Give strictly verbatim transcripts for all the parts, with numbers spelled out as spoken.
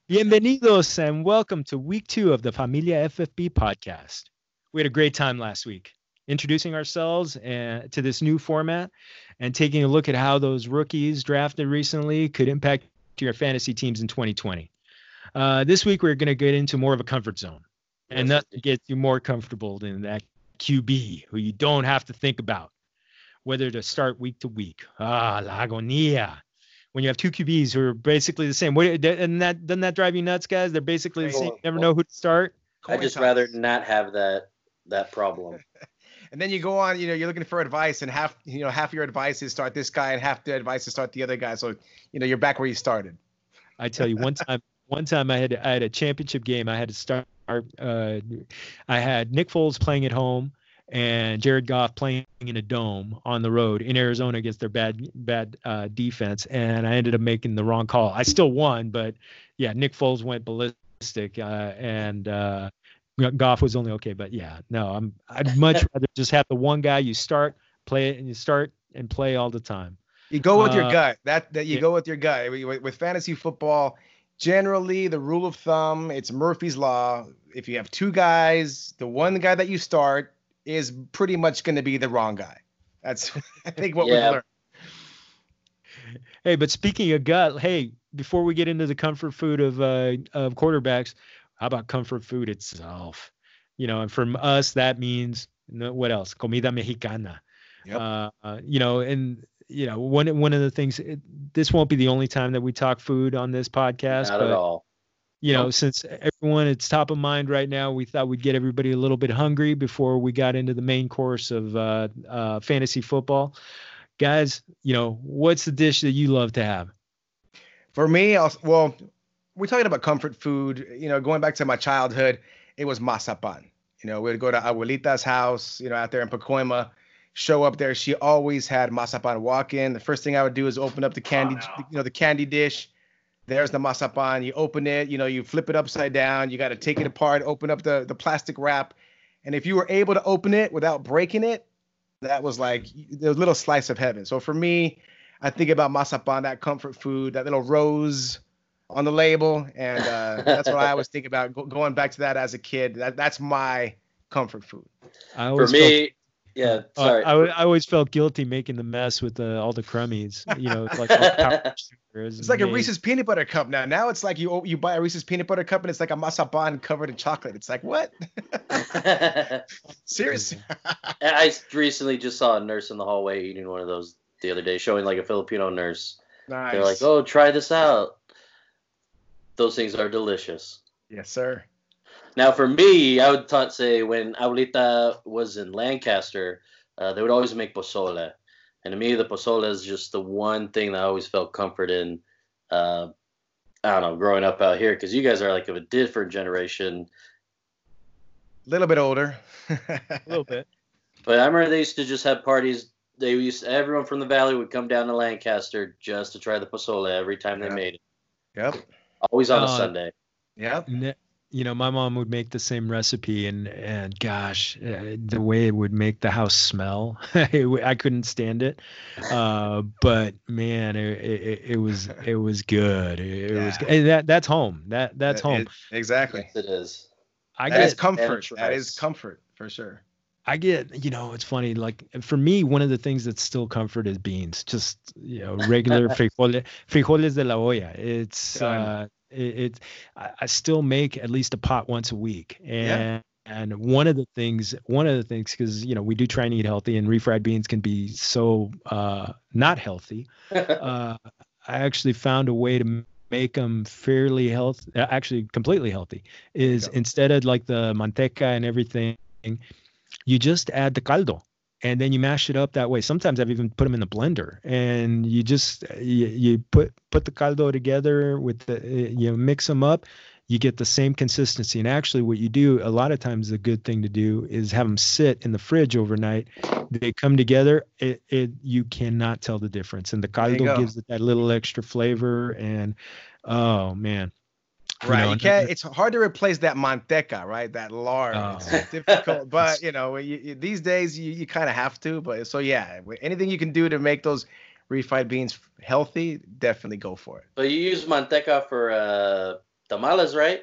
Bienvenidos and welcome to week two of the Familia F F B podcast. We had a great time last week introducing ourselves and to this new format and taking a look at how those rookies drafted recently could impact your fantasy teams in twenty twenty. Uh, this week, we're going to get into more of a comfort zone, and Yes, nothing gets you more comfortable than that Q B who you don't have to think about whether to start week to week. Ah, la agonía. When you have two Q Bs who are basically the same. What, and that doesn't that drive you nuts, guys? They're basically the same. Crazy. You never know who to start. I Coin just toss. rather not have that that problem. And then you go on, you know, you're looking for advice, and half, you know, half your advice is start this guy, and half the advice is start the other guy. So, you know, you're back where you started. I tell you, one time, one time I had I had a championship game. I had to start. Uh, I had Nick Foles playing at home and Jared Goff playing in a dome on the road in Arizona against their bad bad uh, defense, and I ended up making the wrong call. I still won, but yeah, Nick Foles went ballistic, uh, and uh, Goff was only okay. But yeah, no, I'm I'd much rather just have the one guy you start, play it, and you start and play all the time. You go with Uh, your gut. That that you yeah. go with your gut. With, with fantasy football, generally the rule of thumb, it's Murphy's law. If you have two guys, the one guy that you start is pretty much going to be the wrong guy. That's I think what Yeah. we've learned. Hey, but speaking of gut, hey, before we get into the comfort food of uh, of quarterbacks, how about comfort food itself? You know, and from us that means no- what else? Comida mexicana. Yep. Uh, uh, you know, and you know, one one of the things. It, this won't be the only time that we talk food on this podcast, Not but at all. you know, Nope. since everyone it's top of mind right now, we thought we'd get everybody a little bit hungry before we got into the main course of uh, uh, fantasy football. Guys, you know, what's the dish that you love to have? For me, I'll, well, we're talking about comfort food. You know, going back to my childhood, it was masapan. You know, we'd go to Abuelita's house, you know, out there in Pacoima, show up there. She always had masapan. Walk in. The first thing I would do is open up the candy, you know, the candy dish. There's the masapan. You open it, you know, you flip it upside down. You got to take it apart, open up the, the plastic wrap. And if you were able to open it without breaking it, that was like the little slice of heaven. So for me, I think about masapan, that comfort food, that little rose on the label, and uh, that's what I always think about. Go, going back to that as a kid, that that's my comfort food. I For always felt, me, yeah, uh, sorry. I, I always felt guilty making the mess with the, all the crummies. You know, it's like all the powdered sugar is It's like a made- Reese's peanut butter cup now. Now it's like you you buy a Reese's peanut butter cup and it's like a masapan covered in chocolate. It's like what? Seriously? I recently just saw a nurse in the hallway eating one of those the other day, showing like a Filipino nurse. Nice. They're like, "Oh, try this out." Those things are delicious. Yes, sir. Now, for me, I would ta- say when Abuelita was in Lancaster, uh, they would always make pozole. And to me, the pozole is just the one thing that I always felt comfort in. Uh, I don't know, growing up out here, because you guys are like of a different generation. A little bit older. a little bit. But I remember they used to just have parties. They used everyone from the valley would come down to Lancaster just to try the pozole every time they Yeah. made it. Yep. Always on a Uh, Sunday. Yep. Ne- You know, my mom would make the same recipe, and and gosh, uh, the way it would make the house smell, it w- I couldn't stand it. Uh, but man, it, it, it was it was good. It, it was Yeah. and that that's home. That that's It- home. it- exactly. Yes, it is. I That is get comfort. and That is rice. comfort for sure. I get, you know, it's funny. Like for me, one of the things that's still comfort is beans. Just, you know, regular frijoles, frijoles de la olla. It's, Done. uh, it, it I, I still make at least a pot once a week. Yeah. And, and one of the things, one of the things, because, you know, we do try and eat healthy and refried beans can be so uh, not healthy. Uh, I actually found a way to m- make them fairly healthy, actually completely healthy, is go. instead of like the manteca and everything, you just add the caldo and then you mash it up that way. Sometimes I've even put them in the blender and you just you, you put put the caldo together with the you mix them up, you get the same consistency. And actually what you do a lot of times, the good thing to do is have them sit in the fridge overnight. They come together, it, it you cannot tell the difference, and the There you caldo go. gives it that little extra flavor. And oh man, You Right. know, You can't. another- It's hard to replace that manteca, right? That lard. Oh. It's difficult, but you know, you, you, these days you, you kind of have to. But so yeah, anything you can do to make those refried beans healthy, definitely go for it. But you use manteca for uh, tamales, right?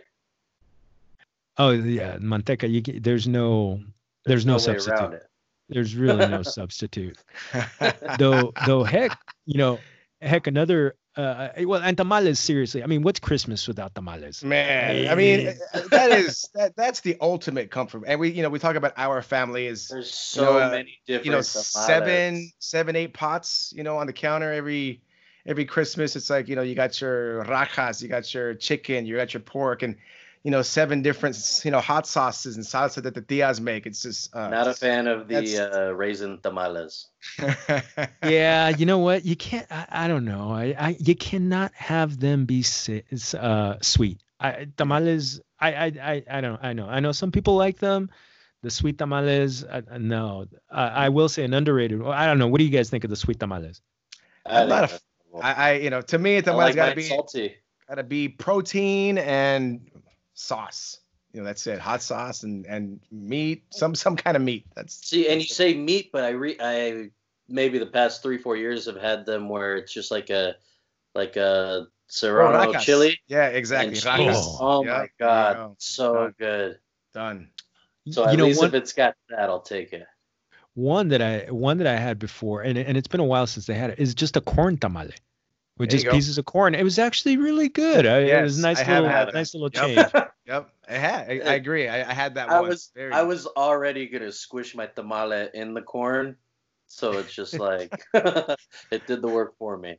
Oh yeah, manteca. You can, there's no there's, there's no, no substitute. Around it. There's really no substitute. though though heck, you know, heck another uh well and tamales seriously. I mean, what's Christmas without tamales? Man, I mean that is that that's the ultimate comfort. And we you know we talk about our family is there's so you know, many different you know tamales. seven seven eight pots you know on the counter every every Christmas. It's like you know you got your rajas, you got your chicken, you got your pork, and you know, seven different, you know, hot sauces and salsa that the tias make. It's just uh, not a fan of the uh, raisin tamales. Yeah, you know what? You can't. I, I don't know. I, I you cannot have them be uh, sweet. I, tamales. I, I I I don't. I know. I know some people like them. The sweet tamales. Uh, no, uh, I will say an underrated. I don't know. What do you guys think of the sweet tamales? I'm not a. I, I you know to me tamales like gotta be salty. Gotta be protein and sauce. You know, that's it. Hot sauce and, and meat, some some kind of meat. That's see, and that's you it. say meat, but I re I maybe the past three four years have had them where it's just like a like a serrano oh, chili. Yeah, exactly. Oh, oh yep. my god, go. so Done. good. Done. So at you know, least one, if it's got that, I'll take it. One that I one that I had before, and and it's been a while since they had it, is just a corn tamale. With just pieces of corn. It was actually really good. I, yes, it was a nice I little, nice little change. Yep, yep. I had. I, I agree. I, I had that I one. was, Very I good. was already gonna squish my tamale in the corn, so it's just like it did the work for me.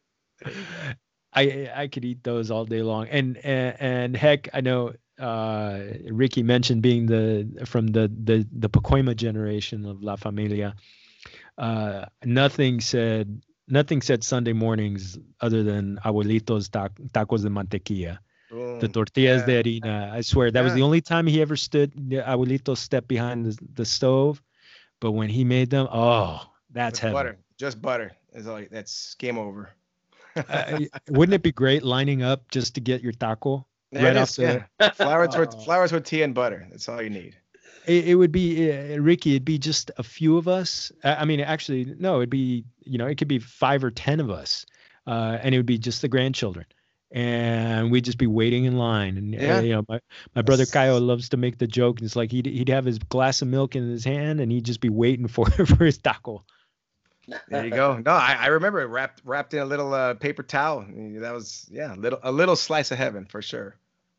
I I could eat those all day long, and and, and heck, I know uh, Ricky mentioned being the from the the the Pacoima generation of La Familia. Uh, nothing said. Nothing said Sunday mornings other than abuelitos ta- tacos de mantequilla, Boom. the tortillas yeah. de harina. I swear that yeah. was the only time he ever stood. Abuelito stepped behind the, the stove, but when he made them, oh, that's With heaven. Butter, just butter. Is like that's game over. uh, wouldn't it be great lining up just to get your taco there right off the yeah. flour, tor- flour, tortilla, and butter? That's all you need. It, it would be uh, Ricky. It'd be just a few of us. I mean, actually, no. It'd be you know, it could be five or ten of us, uh, and it would be just the grandchildren, and we'd just be waiting in line. And yeah. uh, you know, my, my brother Kyle loves to make the joke. And it's like he'd he'd have his glass of milk in his hand, and he'd just be waiting for for his taco. There you go. No, I, I remember it wrapped wrapped in a little uh, paper towel. That was yeah, a little a little slice of heaven for sure.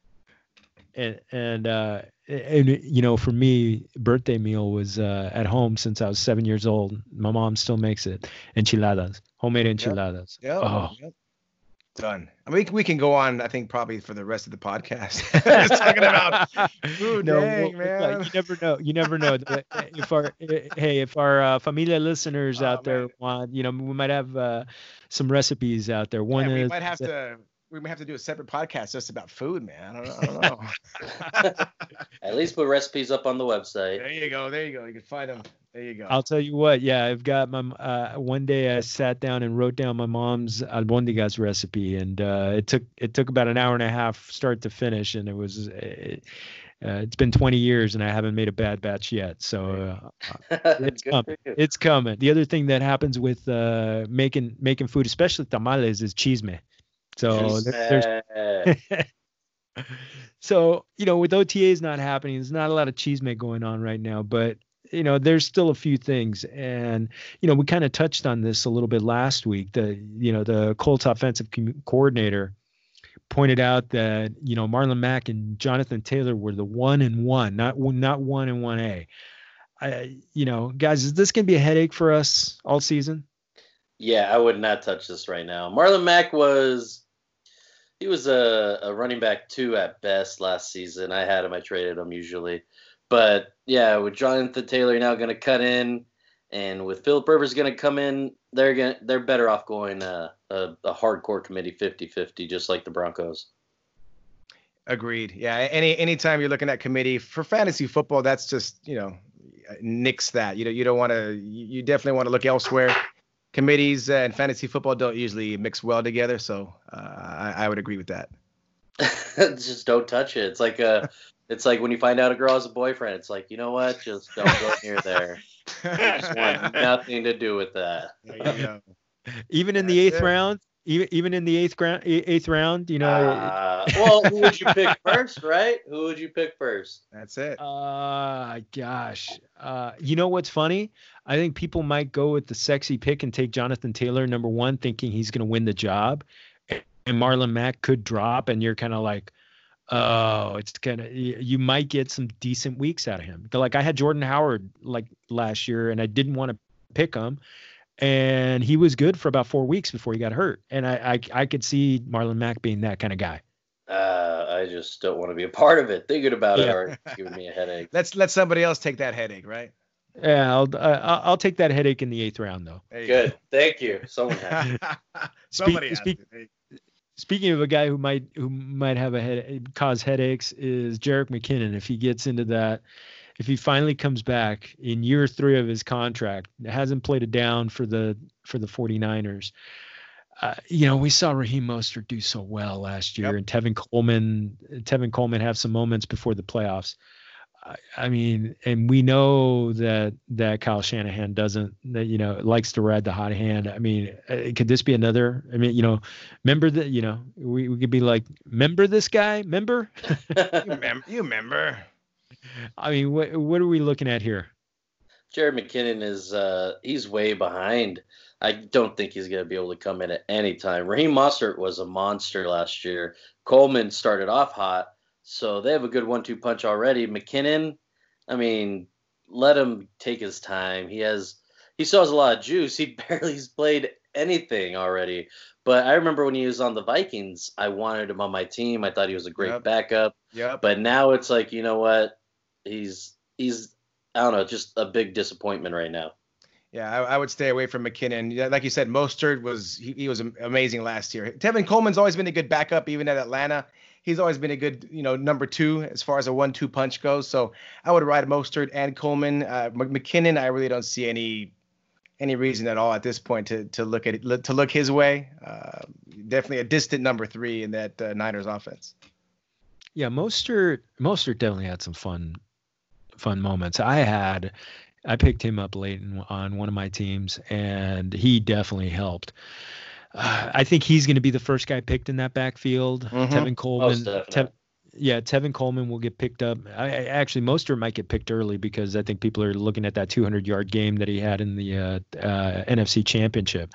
And and uh, and you know, for me, birthday meal was uh, at home since I was seven years old. My mom still makes it. Enchiladas, homemade enchiladas. Yep. Yep. Oh, yep. Done. I mean, we can go on. I think probably for the rest of the podcast, just talking about food. No, dang, well, man. You never know. You never know. If our hey, if our uh, familia listeners oh, out there man. want, you know, we might have uh, some recipes out there. One yeah, we is, might have to. We might have to do a separate podcast just about food, man. I don't, I don't know. At least put recipes up on the website. There you go. There you go. You can find them. There you go. I'll tell you what. Yeah, I've got my. Uh, one day I sat down and wrote down my mom's albondigas recipe, and uh, it took it took about an hour and a half, start to finish, and it was. It, uh, it's been twenty years, and I haven't made a bad batch yet. So uh, it's coming. It's coming. The other thing that happens with uh, making making food, especially tamales, is chisme. So there, there's, so you know, with O T As not happening, there's not a lot of chisme going on right now. But you know, there's still a few things, and you know, we kind of touched on this a little bit last week. The you know, the Colts offensive com- coordinator pointed out that you know Marlon Mack and Jonathan Taylor were the one and one, not not one and one A. I, you know, guys, is this gonna be a headache for us all season? Yeah, I would not touch this right now. Marlon Mack was. He was a, a running back two at best last season. I had him. I traded him usually. But, yeah, with Jonathan Taylor now going to cut in and with Philip Rivers going to come in, they're gonna, they're better off going uh, a, a hardcore committee fifty-fifty, just like the Broncos. Agreed. Yeah, any anytime you're looking at committee for fantasy football, that's just, you know, nix that. You know, you don't want to – you definitely want to look elsewhere. Committees and fantasy football don't usually mix well together, so uh, I, I would agree with that. Just don't touch it. It's like a, it's like when you find out a girl has a boyfriend. It's like, you know what? Just don't go near there. You just want nothing to do with that. There you go. Even in That's the eighth it. round, even even in the eighth round, eighth round, you know. Uh, well, who would you pick first, right? Who would you pick first? That's it. Uh, gosh. Uh, you know what's funny? I think people might go with the sexy pick and take Jonathan Taylor number one, thinking he's going to win the job, and Marlon Mack could drop, and you're kind of like, oh, it's kind of, you might get some decent weeks out of him. Like I had Jordan Howard like last year, and I didn't want to pick him, and he was good for about four weeks before he got hurt, and I I, I could see Marlon Mack being that kind of guy. Uh, I just don't want to be a part of it. Thinking about it Yeah. or it's giving me a headache. Let's let somebody else take that headache, right? Yeah, I'll uh, I'll take that headache in the eighth round though. There you Good. Thank you. Someone has. go. somebody Speak- has speak- to. Speaking of a guy who might who might have a head cause headaches is Jerick McKinnon. If he gets into that, if he finally comes back in year three of his contract, hasn't played it down for the for the 49ers. Uh, you know, we saw Raheem Mostert do so well last year, Yep. and Tevin Coleman, Tevin Coleman have some moments before the playoffs. I, I mean, and we know that that Kyle Shanahan doesn't, that you know, likes to ride the hot hand. I mean, uh, could this be another? I mean, you know, remember that? You know, we, we could be like, remember this guy? Remember? You remember? You remember? I mean, what what are we looking at here? Jared McKinnon is uh, he's way behind. I don't think he's going to be able to come in at any time. Raheem Mostert was a monster last year. Coleman started off hot, so they have a good one two punch already. McKinnon, I mean, let him take his time. He has he still has a lot of juice. He barely has played anything already. But I remember when he was on the Vikings, I wanted him on my team. I thought he was a great Yep. backup. Yep. But now it's like, you know what? He's he's I don't know, just a big disappointment right now. Yeah, I, I would stay away from McKinnon. Yeah, like you said, Mostert was he, he was am- amazing last year. Tevin Coleman's always been a good backup, even at Atlanta. He's always been a good, you know, number two as far as a one-two punch goes. So I would ride Mostert and Coleman. Uh, M- McKinnon, I really don't see any any reason at all at this point to to look at it to look his way. Uh, definitely a distant number three in that uh, Niners offense. Yeah, Mostert Mostert definitely had some fun fun moments. I had I picked him up late in, on one of my teams, and he definitely helped. Uh, I think he's going to be the first guy picked in that backfield. Mhm. Tevin Coleman, Most definitely. Tev, yeah, Tevin Coleman will get picked up. I, I actually Mostert might get picked early because I think people are looking at that two hundred yard game that he had in the uh, uh, N F C Championship.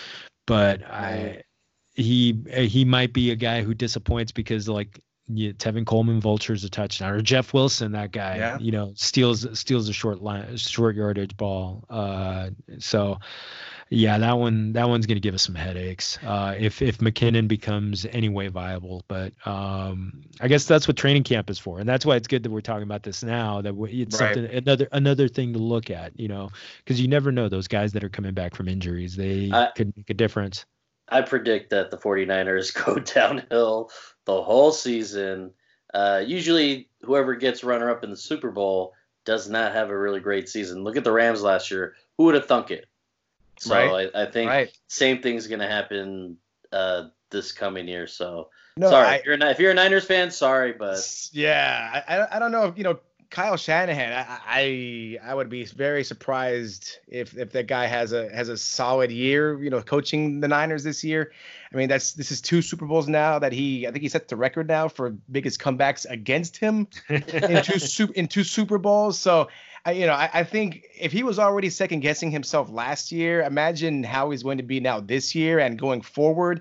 But I, he he might be a guy who disappoints because like. Yeah, Tevin Coleman vultures a touchdown, or Jeff Wilson, that guy, Yeah. you know, steals steals a short line, short yardage ball. Uh, so, yeah, that one that one's gonna give us some headaches. Uh, if if McKinnon becomes anyway viable, but um, I guess that's what training camp is for, and that's why it's good that we're talking about this now. That we, it's Right. something another another thing to look at, you know, because you never know those guys that are coming back from injuries, they I- could make a difference. I predict that the 49ers go downhill the whole season. Uh, usually, whoever gets runner-up in the Super Bowl does not have a really great season. Look at the Rams last year. Who would have thunk it? So Right. I, I think Right. same thing's going to happen uh, this coming year. So No, sorry, I, if, you're a, if you're a Niners fan, sorry, but yeah, I, I- I don't know if, you know, Kyle Shanahan, I, I I would be very surprised if if that guy has a has a solid year, you know, coaching the Niners this year. I mean, that's this is two Super Bowls now that he I think he set the record now for biggest comebacks against him in two Su- in two Super Bowls. So I you know I, I think if he was already second guessing himself last year, imagine how he's going to be now this year and going forward.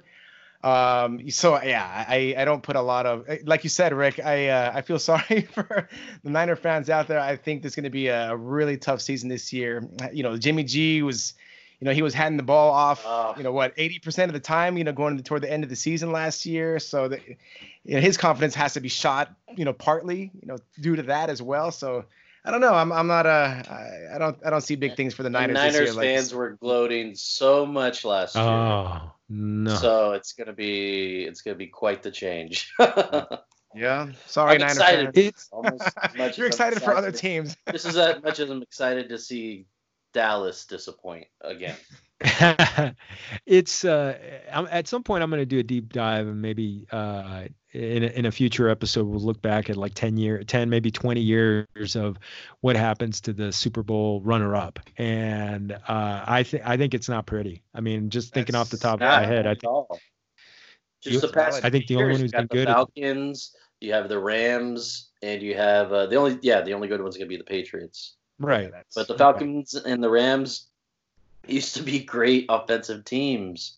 Um, so yeah, I, I don't put a lot of, like you said, Rick, I, uh, I feel sorry for the Niner fans out there. I think there's going to be a really tough season this year. You know, Jimmy G was, you know, he was handing the ball off, Oh. you know, what, eighty percent of the time, you know, going toward the end of the season last year. So that, you know, his confidence has to be shot, you know, partly, you know, due to that as well. So I don't know. I'm, I'm not, uh, I, I don't, I don't see big things for the the Niners, Niners this year. Like, fans were gloating so much last year. Oh no. So it's gonna be it's gonna be quite the change. yeah. Sorry, I'm Niner excited. fans. It's Almost as much You're as I'm excited for other excited- teams. This is as much as I'm excited to see Dallas disappoint again. it's uh I'm, at some point I'm going to do a deep dive and maybe uh in a, in a future episode, we'll look back at like ten year, ten maybe twenty years of what happens to the Super Bowl runner up, and uh, I think I think it's not pretty. I mean, just thinking That's off the top of Not my head, I at think all. Just you- the past I think the only years, one who's you got been the good at- Falcons, you have the Rams, and you have uh, the only yeah the only good one's gonna be the Patriots. right. That's- But the Falcons and the Rams used to be great offensive teams,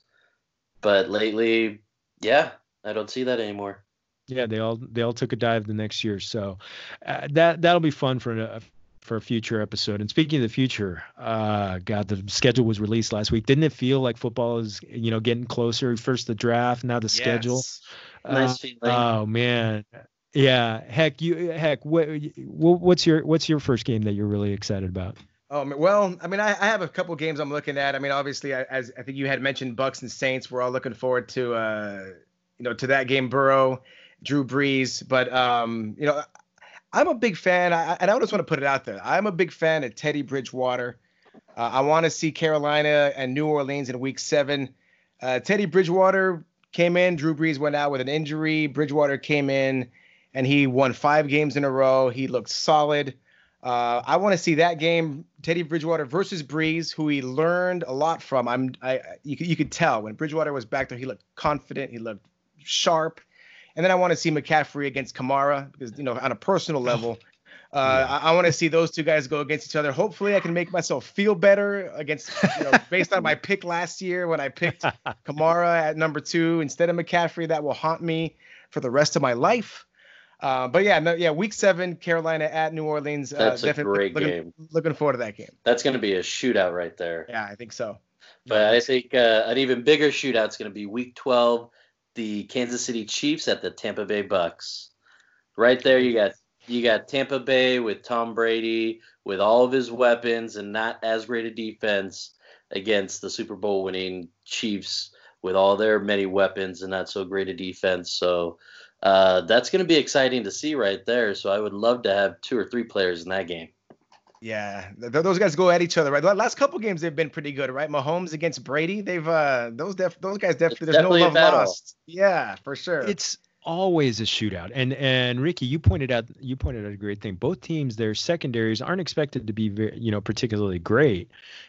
but lately, yeah, I don't see that anymore. Yeah, they all they all took a dive the next year, so uh, that that'll be fun for a for a future episode. And speaking of the future, uh, God, the schedule was released last week. Didn't it feel like football is you know getting closer? First the draft, now the schedule. Yes. Nice Uh, feeling. oh man, yeah. Heck, you heck. What what's your what's your first game that you're really excited about? Um, well, I mean, I, I have a couple games I'm looking at. I mean, obviously, I, as I think you had mentioned, Bucks and Saints. We're all looking forward to, uh, you know, to that game. Burrow, Drew Brees, but um, you know, I'm a big fan, I, and I just want to put it out there. I'm a big fan of Teddy Bridgewater. Uh, I want to see Carolina and New Orleans in Week Seven. Uh, Teddy Bridgewater came in. Drew Brees went out with an injury. Bridgewater came in, and he won five games in a row. He looked solid. Uh, I want to see that game, Teddy Bridgewater versus Brees, who he learned a lot from. I'm, I, you, could- you could tell when Bridgewater was back there, he looked confident, he looked sharp. And then I want to see McCaffrey against Kamara because, you know, on a personal level, uh, I, I want to see those two guys go against each other. Hopefully, I can make myself feel better against, you know, based on my pick last year when I picked Kamara at number two instead of McCaffrey. That will haunt me for the rest of my life. Uh, but yeah, no, yeah, Week Seven, Carolina at New Orleans. Uh, That's a definitely great looking, game. Looking forward to that game. That's going to be a shootout right there. Yeah, I think so. But I think uh, an even bigger shootout is going to be Week twelve, the Kansas City Chiefs at the Tampa Bay Bucks. Right there, you got you got Tampa Bay with Tom Brady with all of his weapons and not as great a defense against the Super Bowl winning Chiefs with all their many weapons and not so great a defense. So uh, that's going to be exciting to see right there. So I would love to have two or three players in that game. Yeah, th- those guys go at each other, right? The last couple games they've been pretty good, right? Mahomes against Brady, they've uh those def- those guys definitely there's definitely a no love battle. lost. Yeah, for sure. It's always a shootout. And and Ricky, you pointed out you pointed out a great thing. Both teams, their secondaries aren't expected to be very, you know, particularly great.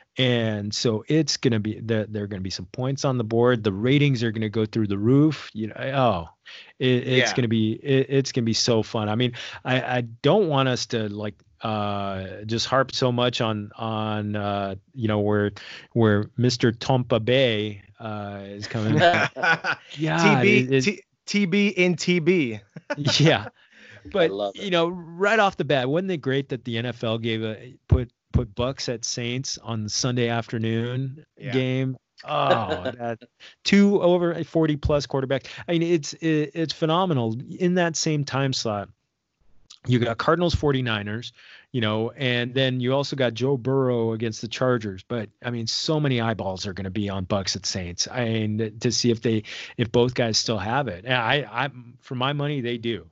And so it's going to be that there are going to be some points on the board. The ratings are going to go through the roof. You know, oh, it, it's Yeah. going to be it, it's going to be so fun. I mean, I, I don't want us to like uh just harp so much on on uh you know where where Mister Tampa Bay uh is coming. Yeah, T B T- TB in T B. yeah. But love it. you know, right off the bat, wasn't it great that the N F L gave a put put Bucks at Saints on the Sunday afternoon Yeah. game? Oh, that two over forty plus quarterback. I mean, it's it, it's phenomenal. In that same time slot, you got Cardinals 49ers, you know, and then you also got Joe Burrow against the Chargers. But I mean, so many eyeballs are going to be on Bucks at Saints. I mean, to see if they if both guys still have it. And I I for my money, they do.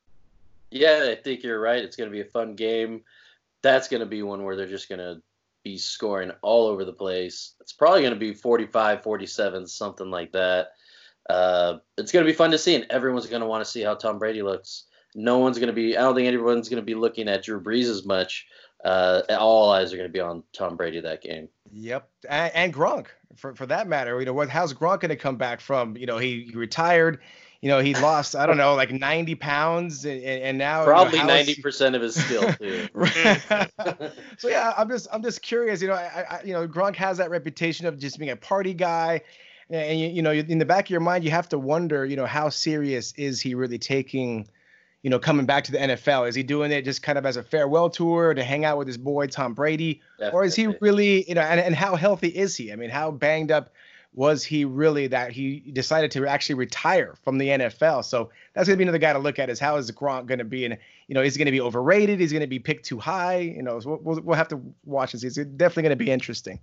Yeah, I think you're right. It's going to be a fun game. That's going to be one where they're just going to be scoring all over the place. It's probably going to be forty-five, forty-seven, something like that. Uh, it's going to be fun to see, and everyone's going to want to see how Tom Brady looks. No one's going to be – I don't think anyone's going to be looking at Drew Brees as much. Uh, all eyes are going to be on Tom Brady that game. Yep, and, and Gronk for for that matter. You know, what? How's Gronk going to come back from? You know, he, he retired. You know, he lost I don't know like ninety pounds, and, and now Probably you know, how is ninety percent of his skill, too. he- so yeah, I'm just I'm just curious. You know, I, I you know Gronk has that reputation of just being a party guy, and you, you know in the back of your mind you have to wonder, you know, how serious is he really taking, you know, coming back to the N F L? Is he doing it just kind of as a farewell tour to hang out with his boy Tom Brady, or is he Definitely. really, you know, and, and how healthy is he? I mean, how banged up was he really that he decided to actually retire from the N F L? So that's going to be another guy to look at, is how is Gronk going to be? And, you know, is he going to be overrated? Is he going to be picked too high? You know, so we'll, we'll have to watch and see. It's definitely going to be interesting.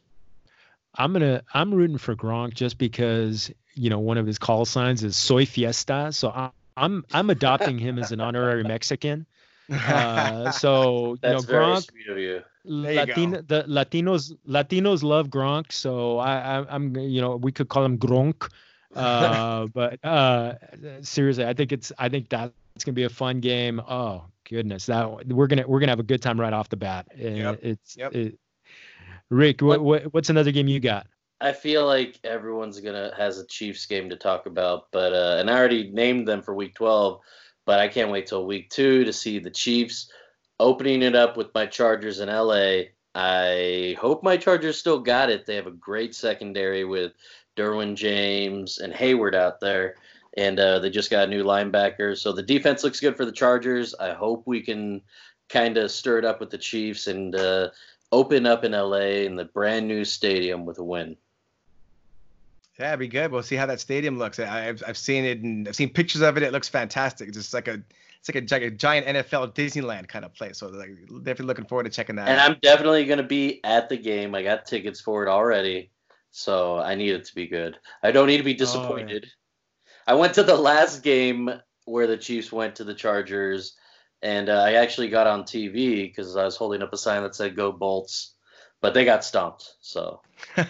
I'm gonna I'm rooting for Gronk just because you know one of his call signs is Soy Fiesta, so I'm I'm, I'm adopting him as an honorary Mexican. Uh, so you That's know very Gronk, sweet of you. There you Latino, go. the Latinos Latinos love Gronk, so I, I I'm you know we could call him Gronk, Uh, but uh, seriously, I think it's I think that's gonna be a fun game. Oh goodness, that we're gonna we're gonna have a good time right off the bat. Uh, Yep. It's Yep. it, Rick. What, what what's another game you got? I feel like everyone's gonna has a Chiefs game to talk about, but uh, and I already named them for Week twelve, but I can't wait till Week two to see the Chiefs opening it up with my Chargers in L A. I hope my Chargers still got it. They have a great secondary with Derwin James and Hayward out there, and uh, they just got a new linebacker. So the defense looks good for the Chargers. I hope we can kind of stir it up with the Chiefs and uh, open up in L A in the brand new stadium with a win. Yeah, it'd be good. We'll see how that stadium looks. I, I've I've seen it and I've seen pictures of it. It looks fantastic. It's just like a it's like a, like a giant N F L Disneyland kind of place. So like definitely looking forward to checking that And out. I'm definitely going to be at the game. I got tickets for it already, so I need it to be good. I don't need to be disappointed. I went to the last game where the Chiefs went to the Chargers, and uh, I actually got on T V because I was holding up a sign that said "Go Bolts," but they got stomped. So.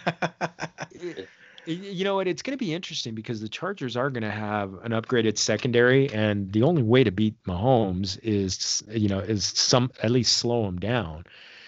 You know what? It's going to be interesting because the Chargers are going to have an upgraded secondary, and the only way to beat Mahomes is, you know, is some at least slow him down.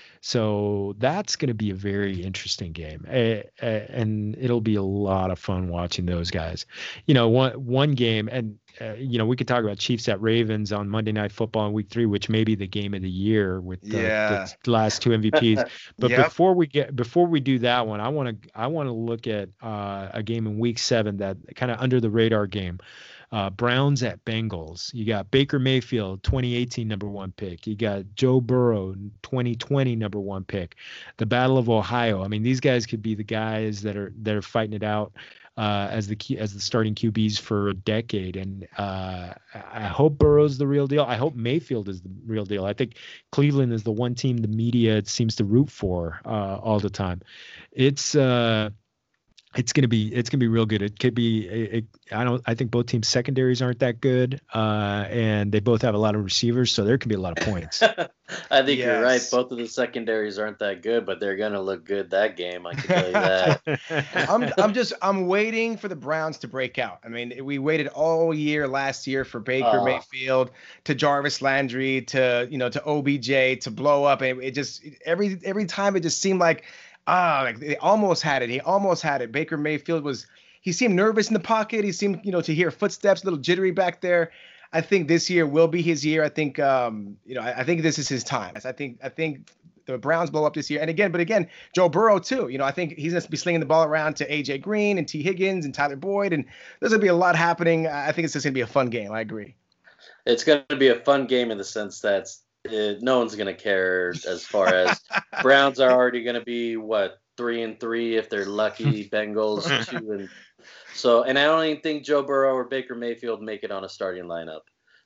So that's going to be a very interesting game, uh, uh, and it'll be a lot of fun watching those guys. You know, one one game, and uh, you know, we could talk about Chiefs at Ravens on Monday Night Football in Week Three, which may be the game of the year with the, yeah. the last two M V Ps. But Yep. before we get before we do that one, I want to I want to look at uh, a game in Week Seven that kind of under the radar game. Uh, Browns at Bengals. You got Baker Mayfield, twenty eighteen number one pick. You got Joe Burrow, twenty twenty number one pick. The Battle of Ohio. I mean, these guys could be the guys that are that are fighting it out uh, as the key, as the starting Q Bs for a decade. And uh, I hope Burrow's the real deal. I hope Mayfield is the real deal. I think Cleveland is the one team the media seems to root for uh, all the time. It's uh, It's gonna be it's gonna be real good. It could be. It, it, I don't. I think both teams' secondaries aren't that good, uh, and they both have a lot of receivers, so there could be a lot of points. I think Yes. you're right. Both of the secondaries aren't that good, but they're gonna look good that game. I can tell you that. I'm I'm just I'm waiting for the Browns to break out. I mean, we waited all year last year for Baker Oh. Mayfield to Jarvis Landry to you know to O B J to blow up, and it just every every time it just seemed like ah like they almost had it. He almost had it. Baker Mayfield was he seemed nervous in the pocket. He seemed you know to hear footsteps, a little jittery back there. I think this year will be his year. I think um you know I, I think this is his time. I think I think. The Browns blow up this year. And again, but again, Joe Burrow too. You know, I think he's going to be slinging the ball around to A J Green and T Higgins and Tyler Boyd. And there's going to be a lot happening. I think it's just going to be a fun game. I agree. It's going to be a fun game in the sense that uh, no one's going to care as far as Browns are already going to be, what, three and three if they're lucky, Bengals two and so. And I don't even think Joe Burrow or Baker Mayfield make it on a starting lineup.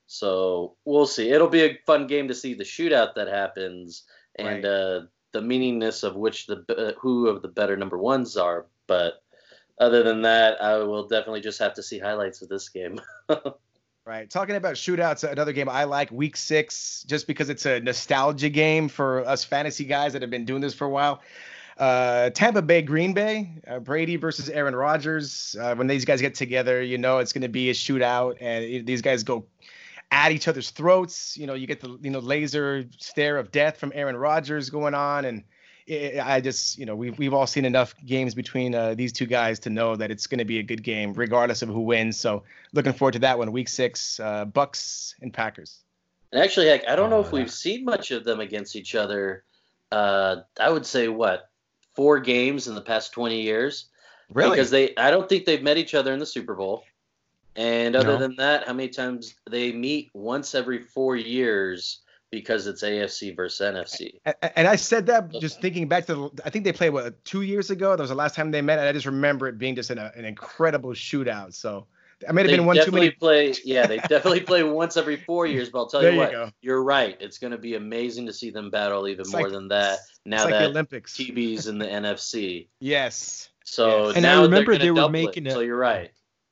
So we'll see. It'll be a fun game to see the shootout that happens. And Right. uh, the meaningness of which the uh, who of the better number ones are, but other than that, I will definitely just have to see highlights of this game. Right. Talking about shootouts, another game I like, week six, just because it's a nostalgia game for us fantasy guys that have been doing this for a while. Uh, Tampa Bay, Green Bay, uh, Brady versus Aaron Rodgers. Uh, when these guys get together, you know it's going to be a shootout, and it, these guys go at each other's throats. You know, you get the you know laser stare of death from Aaron Rodgers going on, and it, I just you know we've we've all seen enough games between uh, these two guys to know that it's going to be a good game regardless of who wins. So looking forward to that one, week six, uh, Bucks and Packers. And actually, heck, I don't know Oh, if we've yeah. seen much of them against each other. Uh, I would say what four games in the past twenty years. Because they, I don't think they've met each other in the Super Bowl. And other No. than that, how many times they meet once every four years because it's A F C versus N F C. A- And I said that just thinking back to, the, I think they played, what, two years ago? That was the last time they met. And I just remember it being just an, an incredible shootout. So I may have They been one too definitely many. play, yeah, they definitely play once every four years. But I'll tell There you you what, go. you're right. It's going to be amazing to see them battle even It's more like- than that. Now It's like the that Olympics. T B's in the N F C. Yes. So Yes. And I now remember they're they gonna were double making it. a- So you're right.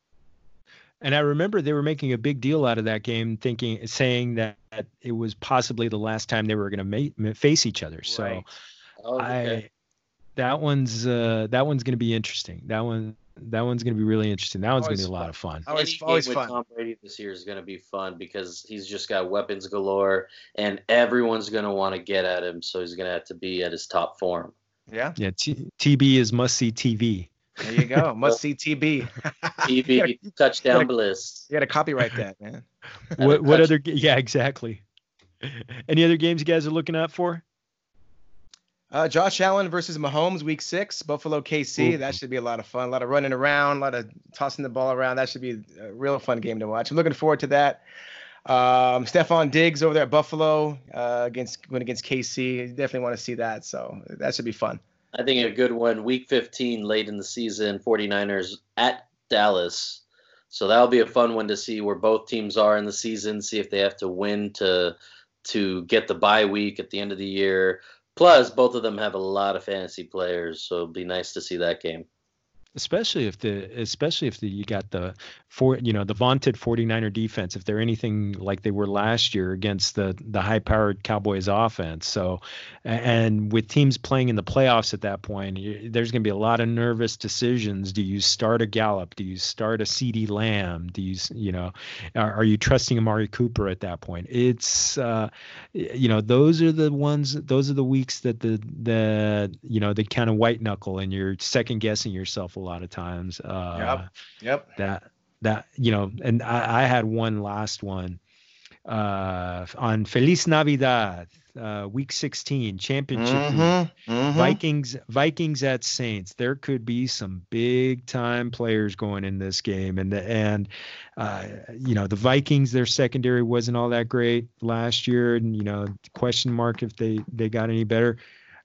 And I remember they were making a big deal out of that game, thinking, saying that it was possibly the last time they were going to ma- face each other. So Right. Oh, okay. I, that one's uh, that one's going to be interesting. That one, that one's gonna be really interesting. That one's Always gonna be a lot fun. of fun. Always, Any always game with fun. Tom Brady this year is going to be fun because he's just got weapons galore, and everyone's going to want to get at him. So he's going to have to be at his top form. Yeah. Yeah, T- TB is must see T V. There you go. Must see T B. T V you, gotta, touchdown gotta- bliss. you gotta copyright that, man. What what touch- other? ga- Yeah, exactly. Any other games you guys are looking out for? Uh, Josh Allen versus Mahomes, week six, Buffalo K C. Ooh. That should be a lot of fun. A lot of running around, a lot of tossing the ball around. That should be a real fun game to watch. I'm looking forward to that. Um, Stephon Diggs over there at Buffalo uh, against going against K C. Definitely want to see that. So that should be fun. I think a good one, week fifteen, late in the season, 49ers at Dallas. So that'll be a fun one to see where both teams are in the season, see if they have to win to to get the bye week at the end of the year. Plus, both of them have a lot of fantasy players, so it'll be nice to see that game. Especially if the especially if the you got the for you know the vaunted 49er defense, if they're anything like they were last year against the the high powered Cowboys offense. So and with teams playing in the playoffs at that point, you, there's going to be a lot of nervous decisions. Do you start a Gallup? Do you start a CeeDee Lamb? Do you you know are, are you trusting Amari Cooper at that point? It's uh you know those are the ones those are the weeks that the the you know they kind of white knuckle and you're second guessing yourself a lot of times. Uh, Yep. Yep. That that you know, and I, I had one last one uh, on Feliz Navidad, uh, week sixteen championship. week. Mhm, mhm. Vikings Vikings at Saints. There could be some big time players going in this game, and the, and uh, you know the Vikings, their secondary wasn't all that great last year, and you know question mark if they they got any better.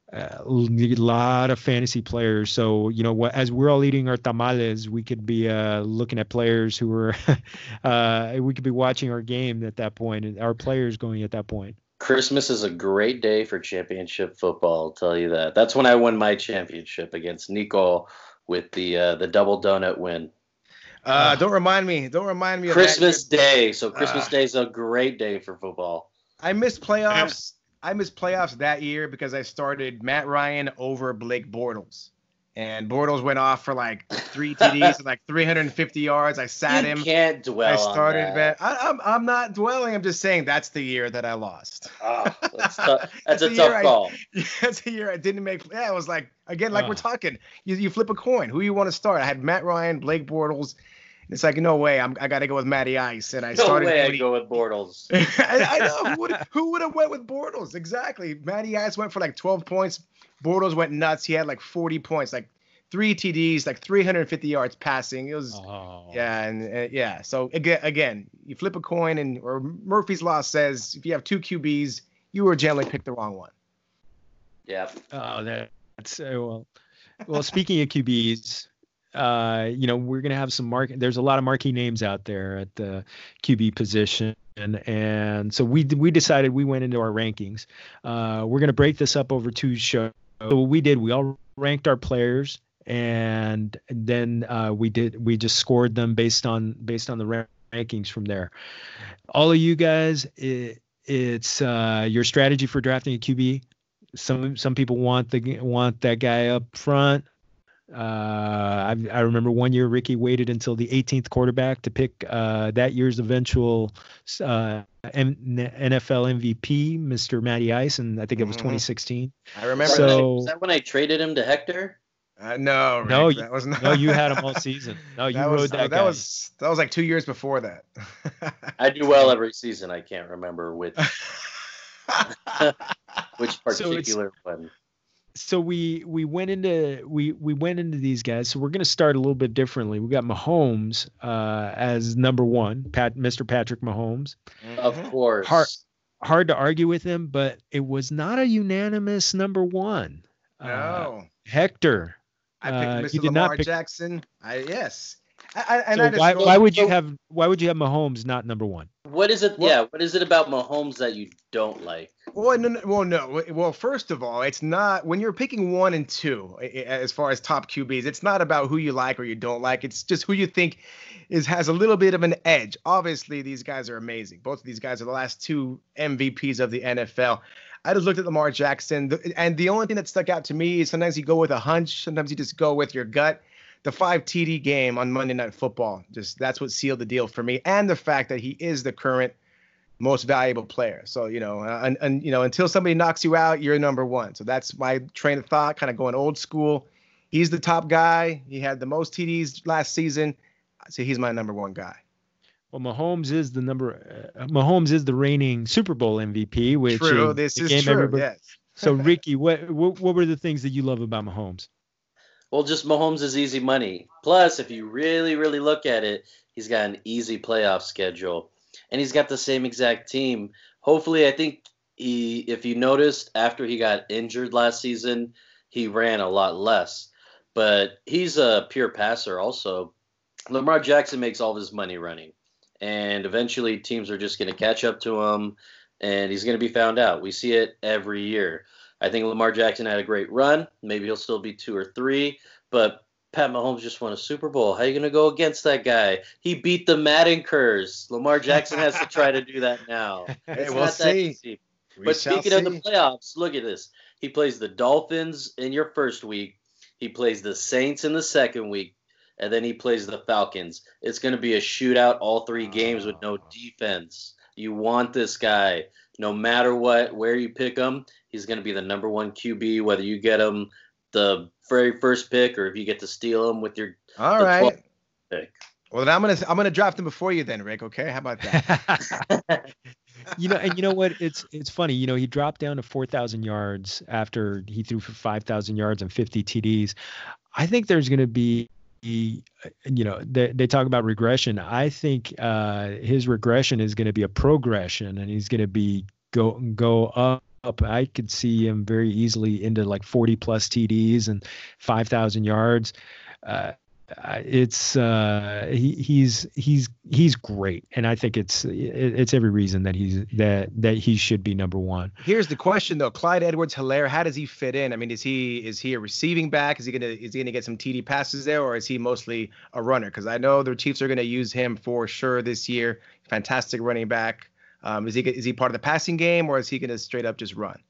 A lot of fantasy players. So, you know, what as we're all eating our tamales, we could be uh, looking at players who are, uh, we could be watching our game at that point and our players going at that point. Christmas is a great day for championship football, I'll tell you that. That's when I won my championship against Nico with the uh, the double donut win. Uh, don't remind me. Don't remind me of Christmas that. Day. So Christmas Ah. Day is a great day for football. I missed playoffs. I missed playoffs that year because I started Matt Ryan over Blake Bortles. And Bortles went off for like three T Ds and like three hundred fifty yards. I sat You him. can't dwell I started on Matt. that. I, I'm, I'm not dwelling. I'm just saying that's the year that I lost. Ah, that's tough. That's That's a the tough year I- call. That's the year I didn't make. Yeah, it was like, again, like we're Ugh. talking. You, you flip a coin. Who you want to start? I had Matt Ryan, Blake Bortles. It's like, no way. I'm, I got to go with Matty Ice. And I No started. way I Cody- go with Bortles. I, I know who would who would have went with Bortles exactly. Matty Ice went for like twelve points. Bortles went nuts. He had like forty points, like three T Ds, like three hundred fifty yards passing. It was Oh. yeah, and uh, yeah. So again, again, you flip a coin, and or Murphy's law says if you have two Q Bs, you were generally picked the wrong one. Yeah. Oh, that's uh, well. Well, speaking of Q Bs, uh, you know, we're gonna have some mark. There's a lot of marquee names out there at the Q B position, and, and so we we decided we went into our rankings. Uh, we're gonna break this up over two shows. So what we did, we all ranked our players, and then uh, we did we just scored them based on based on the ra- rankings from there. All of you guys, it, it's uh, your strategy for drafting a Q B. Some some people want the want that guy up front. Uh, I, I remember one year Ricky waited until the eighteenth quarterback to pick uh, that year's eventual uh, N F L M V P, Mister Matty Ice, and I think it was Mhm. twenty sixteen. I remember. So- that. Was that when I traded him to Hector? Uh, no, Rick, No, you- that was not. No, you had him all season. No, you that rode was, that oh, guy. that was that was like two years before that. I do well every season. I can't remember which which So it's- particular one. So we we went into we we went into these guys. So we're going to start a little bit differently. We got Mahomes uh, as number one, Pat Mister Patrick Mahomes. Of Mhm. course. Hard- Hard to argue with him, but it was not a unanimous number one. Uh, No, Hector. I picked uh, Mister you did not Lamar pick- Jackson. I yes. I, I, and So I just why, wrote- why would you so- have why would you have Mahomes not number one? What is it? Well- yeah. What is it about Mahomes that you don't like? Well, no, no, well, no. Well, first of all, it's not when you're picking one and two i- i- as far as top Q Bs. It's not about who you like or you don't like. It's just who you think is has a little bit of an edge. Obviously, these guys are amazing. Both of these guys are the last two M V Ps of the N F L. I just looked at Lamar Jackson, th- and the only thing that stuck out to me is sometimes you go with a hunch, sometimes you just go with your gut. the five T D game on Monday Night Football, just that's what sealed the deal for me, and the fact that he is the current most valuable player. So, you know, and, and you know, until somebody knocks you out, you're number one. So that's my train of thought, kind of going old school. He's the top guy. He had the most T Ds last season. So he's my number one guy. Well, Mahomes is the number. Uh, Mahomes is the reigning Super Bowl M V P. Which true. Is this is true. Everybody... Yes. So, Ricky, what, what what were the things that you love about Mahomes? Well, just Mahomes is easy money. Plus, if you really, really look at it, he's got an easy playoff schedule, and he's got the same exact team. Hopefully, I think he, if you noticed, after he got injured last season, he ran a lot less. But he's a pure passer also. Lamar Jackson makes all of his money running. And eventually teams are just going to catch up to him, and he's going to be found out. We see it every year. I think Lamar Jackson had a great run. Maybe he'll still be two or three, but Pat Mahomes just won a Super Bowl. How are you going to go against that guy? He beat the Madden curse. Lamar Jackson has to try to do that now. Hey, It's we'll not that see. easy. We But shall speaking of the see. playoffs, look at this. He plays the Dolphins in your first week. He plays the Saints in the second week. And then he plays the Falcons. It's going to be a shootout all three games with no defense. You want this guy. No matter what, where you pick him, he's going to be the number one Q B, whether you get him the very first pick or if you get to steal him with your All the right. twelfth pick. Well, then I'm gonna I'm gonna draft him before you, then, Rick. Okay, how about that? You know, and you know what? It's it's funny. You know, he dropped down to four thousand yards after he threw for five thousand yards and fifty T Ds. I think there's going to be, you know, they, they talk about regression. I think uh, his regression is going to be a progression, and he's going to be go go up. Up. I could see him very easily into like forty plus T Ds and five thousand yards. Uh, it's uh, he, he's he's he's great, and I think it's it, it's every reason that he's that that he should be number one. Here's the question though: Clyde Edwards-Helaire, how does he fit in? I mean, is he is he a receiving back? Is he gonna is he gonna get some T D passes there, or is he mostly a runner? Because I know the Chiefs are gonna use him for sure this year. Fantastic running back. Um, is he is he part of the passing game, or is he gonna straight up just run?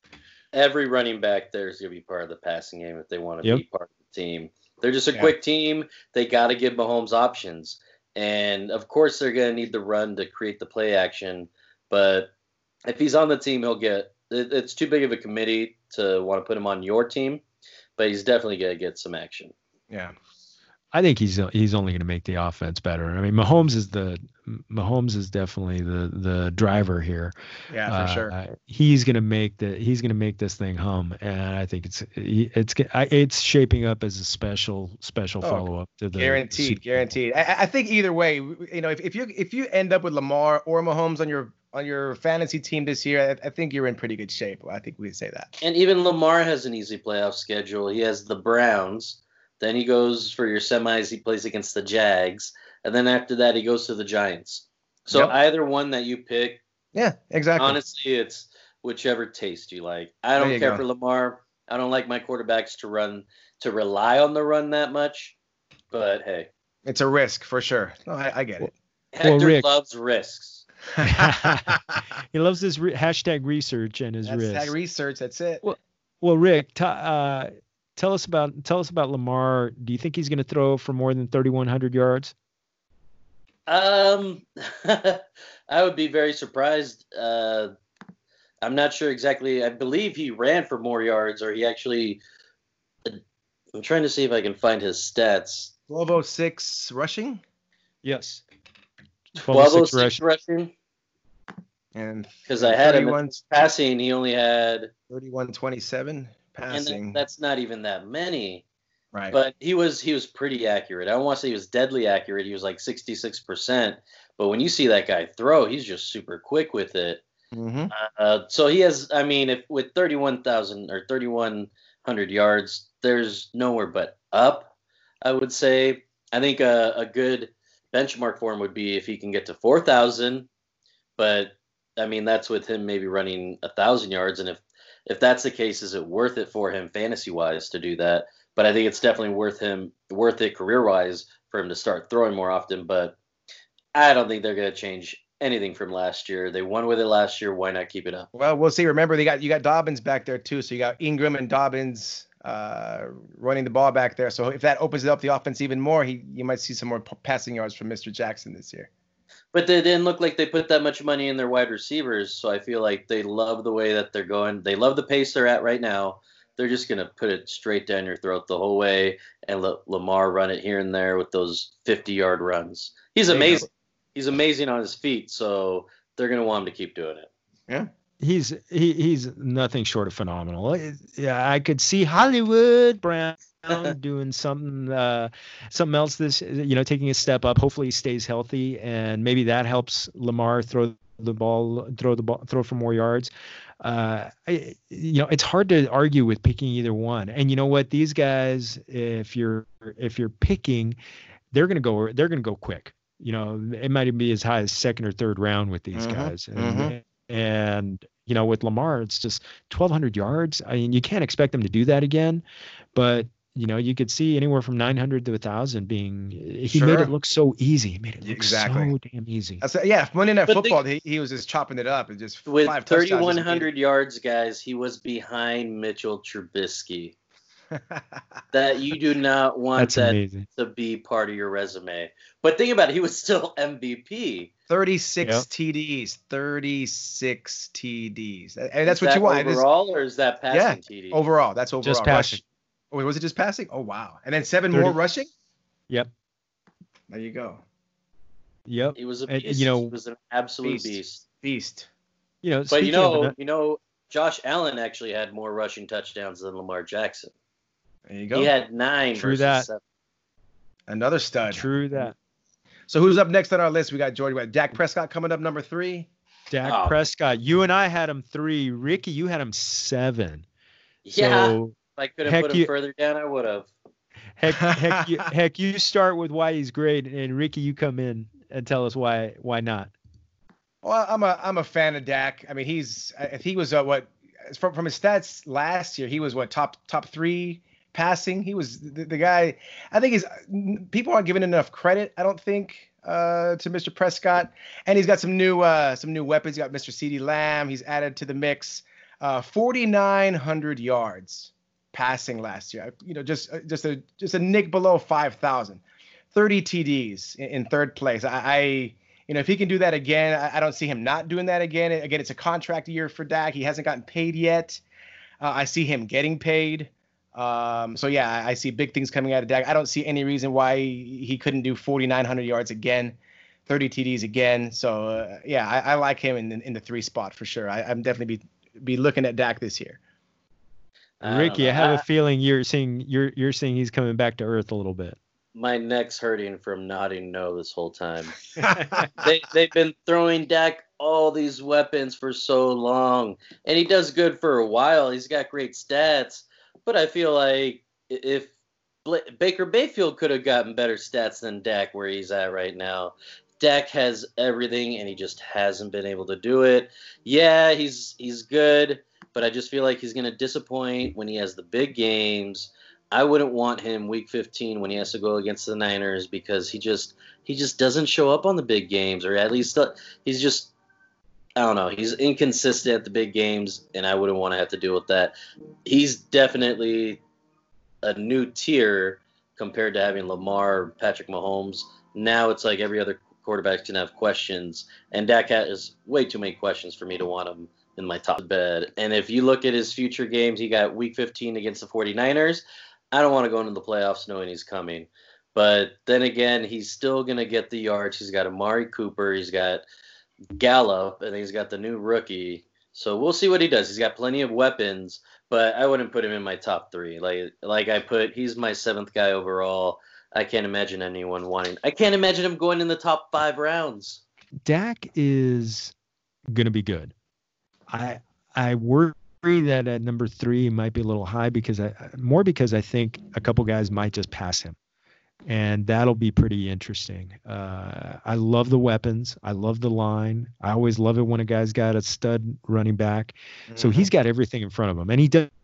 Every running back there is going to be part of the passing game if they want to Yep. be part of the team. They're just a Yeah. quick team. They got to give Mahomes options. And, of course, they're going to need the run to create the play action. But if he's on the team, he'll get it, – it's too big of a committee to want to put him on your team. But he's definitely going to get some action. Yeah. I think he's he's only going to make the offense better. I mean, Mahomes is the Mahomes is definitely the the driver here. Yeah, for Uh, sure. He's going to make the he's going to make this thing hum, and I think it's it's it's shaping up as a special special Oh, follow up to the Guaranteed, Super Bowl. guaranteed. I, I think either way, you know, if, if you if you end up with Lamar or Mahomes on your on your fantasy team this year, I, I think you're in pretty good shape. I think we can say that. And even Lamar has an easy playoff schedule. He has the Browns. Then he goes for your semis. He plays against the Jags. And then after that, he goes to the Giants. So Yep. either one that you pick, Yeah, exactly. honestly, it's whichever taste you like. I There don't you care go. for Lamar. I don't like my quarterbacks to run, to rely on the run that much. But hey, It's a risk for sure. No, I, I get it. Hector Rick- loves risks. He loves his re- hashtag research and his That's risk. that research. That's it. Well, Well, Rick, t- uh, tell us about tell us about Lamar. Do you think he's going to throw for more than thirty-one hundred yards? Um, I would be very surprised. Uh, I'm not sure exactly. I believe he ran for more yards, or he actually. I'm trying to see if I can find his stats. twelve oh six rushing Yes. twelve oh twelve six rush. rushing. and Because I had him thirty-one, in passing. He only had, thirty-one twenty-seven and passing. that, that's not even that many. right. But he was he was pretty accurate. I don't want to say he was deadly accurate. He was like sixty-six percent. But when you see that guy throw, he's just super quick with it. hmm Uh, so he has, I mean, if with thirty-one thousand or thirty-one hundred yards, there's nowhere but up, I would say. I think a, a good benchmark for him would be if he can get to four thousand. But, I mean, that's with him maybe running one thousand yards. And if, if that's the case, is it worth it for him fantasy-wise to do that? But I think it's definitely worth him, worth it career-wise for him to start throwing more often. But I don't think they're going to change anything from last year. They won with it last year. Why not keep it up? Well, we'll see. Remember, they got you got Dobbins back there too. So you got Ingram and Dobbins uh, running the ball back there. So if that opens up the offense even more, he you might see some more p- passing yards from Mister Jackson this year. But they didn't look like they put that much money in their wide receivers, so I feel like they love the way that they're going. They love the pace they're at right now. They're just going to put it straight down your throat the whole way and let Lamar run it here and there with those fifty-yard runs. He's amazing. He's amazing on his feet, so they're going to want him to keep doing it. Yeah. He's he, he's nothing short of phenomenal. Yeah, I could see Hollywood Brown doing something uh, something else this you know taking a step up. Hopefully he stays healthy, and maybe that helps Lamar throw the ball, throw the ball, throw for more yards. Uh, I, you know, it's hard to argue with picking either one. And you know what? These guys, if you're if you're picking, they're gonna go they're gonna go quick. You know, it might even be as high as second or third round with these mm-hmm. guys. And, mm-hmm. and you know, with Lamar, it's just twelve hundred yards. I mean, you can't expect them to do that again, but you know, you could see anywhere from nine hundred to one thousand being, he Sure. made it look so easy. He made it look Exactly. so damn easy. That's, yeah, Monday Night But Football, they- he, he was just chopping it up and just With five touchdowns, thirty-one just hundred yards, guys, he was behind Mitchell Trubisky. That you do not want That's that amazing. to be part of your resume. But think about it, he was still M V P. thirty-six Yep. T Ds, thirty-six T Ds. And that's Is what that you want. It is- overall, or is that passing Yeah, T D? overall, that's overall. Just passing. Rush. Oh, was it just passing? Oh, wow. And then seven thirty more rushing? Yep. There you go. Yep. He was a And, beast. you know- he was an absolute Beast. beast. Beast. You know, But speaking you know, of, you know, Josh Allen actually had more rushing touchdowns than Lamar Jackson. There you go. He had nine True versus that. seven. Another stud. true that. So who's up next on our list? We got George. We got Dak Prescott coming up number three. Dak Oh. Prescott. You and I had him three. Ricky, you had him seven. Yeah, So if I could have heck put him you- further down, I would have. heck, heck, you, heck, you start with why he's great, and Ricky, you come in and tell us why why not. Well, I'm a I'm a fan of Dak. I mean, he's if he was uh, what from from his stats last year, he was what top top three passing. He was the, the guy. I think he's people aren't giving enough credit. I don't think uh, to Mister Prescott, and he's got some new uh, some new weapons. He's got Mister CeeDee Lamb. He's added to the mix. Uh, forty-nine hundred yards passing last year. You know, just just a just a nick below five thousand. thirty T Ds in, in third place. I, I you know if he can do that again, I, I don't see him not doing that again. Again, it's a contract year for Dak. He hasn't gotten paid yet. Uh, I see him getting paid. Um, so yeah, I, I see big things coming out of Dak. I don't see any reason why he couldn't do forty-nine hundred yards again, thirty T Ds again. So uh, yeah, I, I like him in the, in the three spot for sure. I, I'm definitely be be looking at Dak this year. I don't Ricky, know. I have I- a feeling you're seeing you're you're seeing he's coming back to earth a little bit. My neck's hurting from nodding no this whole time. they they've been throwing Dak all these weapons for so long, and he does good for a while. He's got great stats, but I feel like if Bla- Baker Mayfield could have gotten better stats than Dak where he's at right now. Dak has everything, and he just hasn't been able to do it. Yeah, he's he's good, but I just feel like he's going to disappoint when he has the big games. I wouldn't want him week fifteen when he has to go against the Niners because he just he just doesn't show up on the big games, or at least uh, he's just I don't know. He's inconsistent at the big games, and I wouldn't want to have to deal with that. He's definitely a new tier compared to having Lamar or Patrick Mahomes. Now it's like every other quarterback can have questions, and Dak has way too many questions for me to want him in my top bed. And if you look at his future games, he got week fifteen against the 49ers. I don't want to go into the playoffs knowing he's coming. But then again, he's still going to get the yards. He's got Amari Cooper. He's got Gallup, and he's got the new rookie. So we'll see what he does. He's got plenty of weapons, but I wouldn't put him in my top three. Like like I put, he's my seventh guy overall. I can't imagine anyone wanting. I can't imagine him going in the top five rounds. Dak is gonna be good. I I worry that at number three he might be a little high because I more because I think a couple guys might just pass him, and that'll be pretty interesting. Uh, I love the weapons. I love the line. I always love it when a guy's got a stud running back. So Mhm. he's got everything in front of him, and he does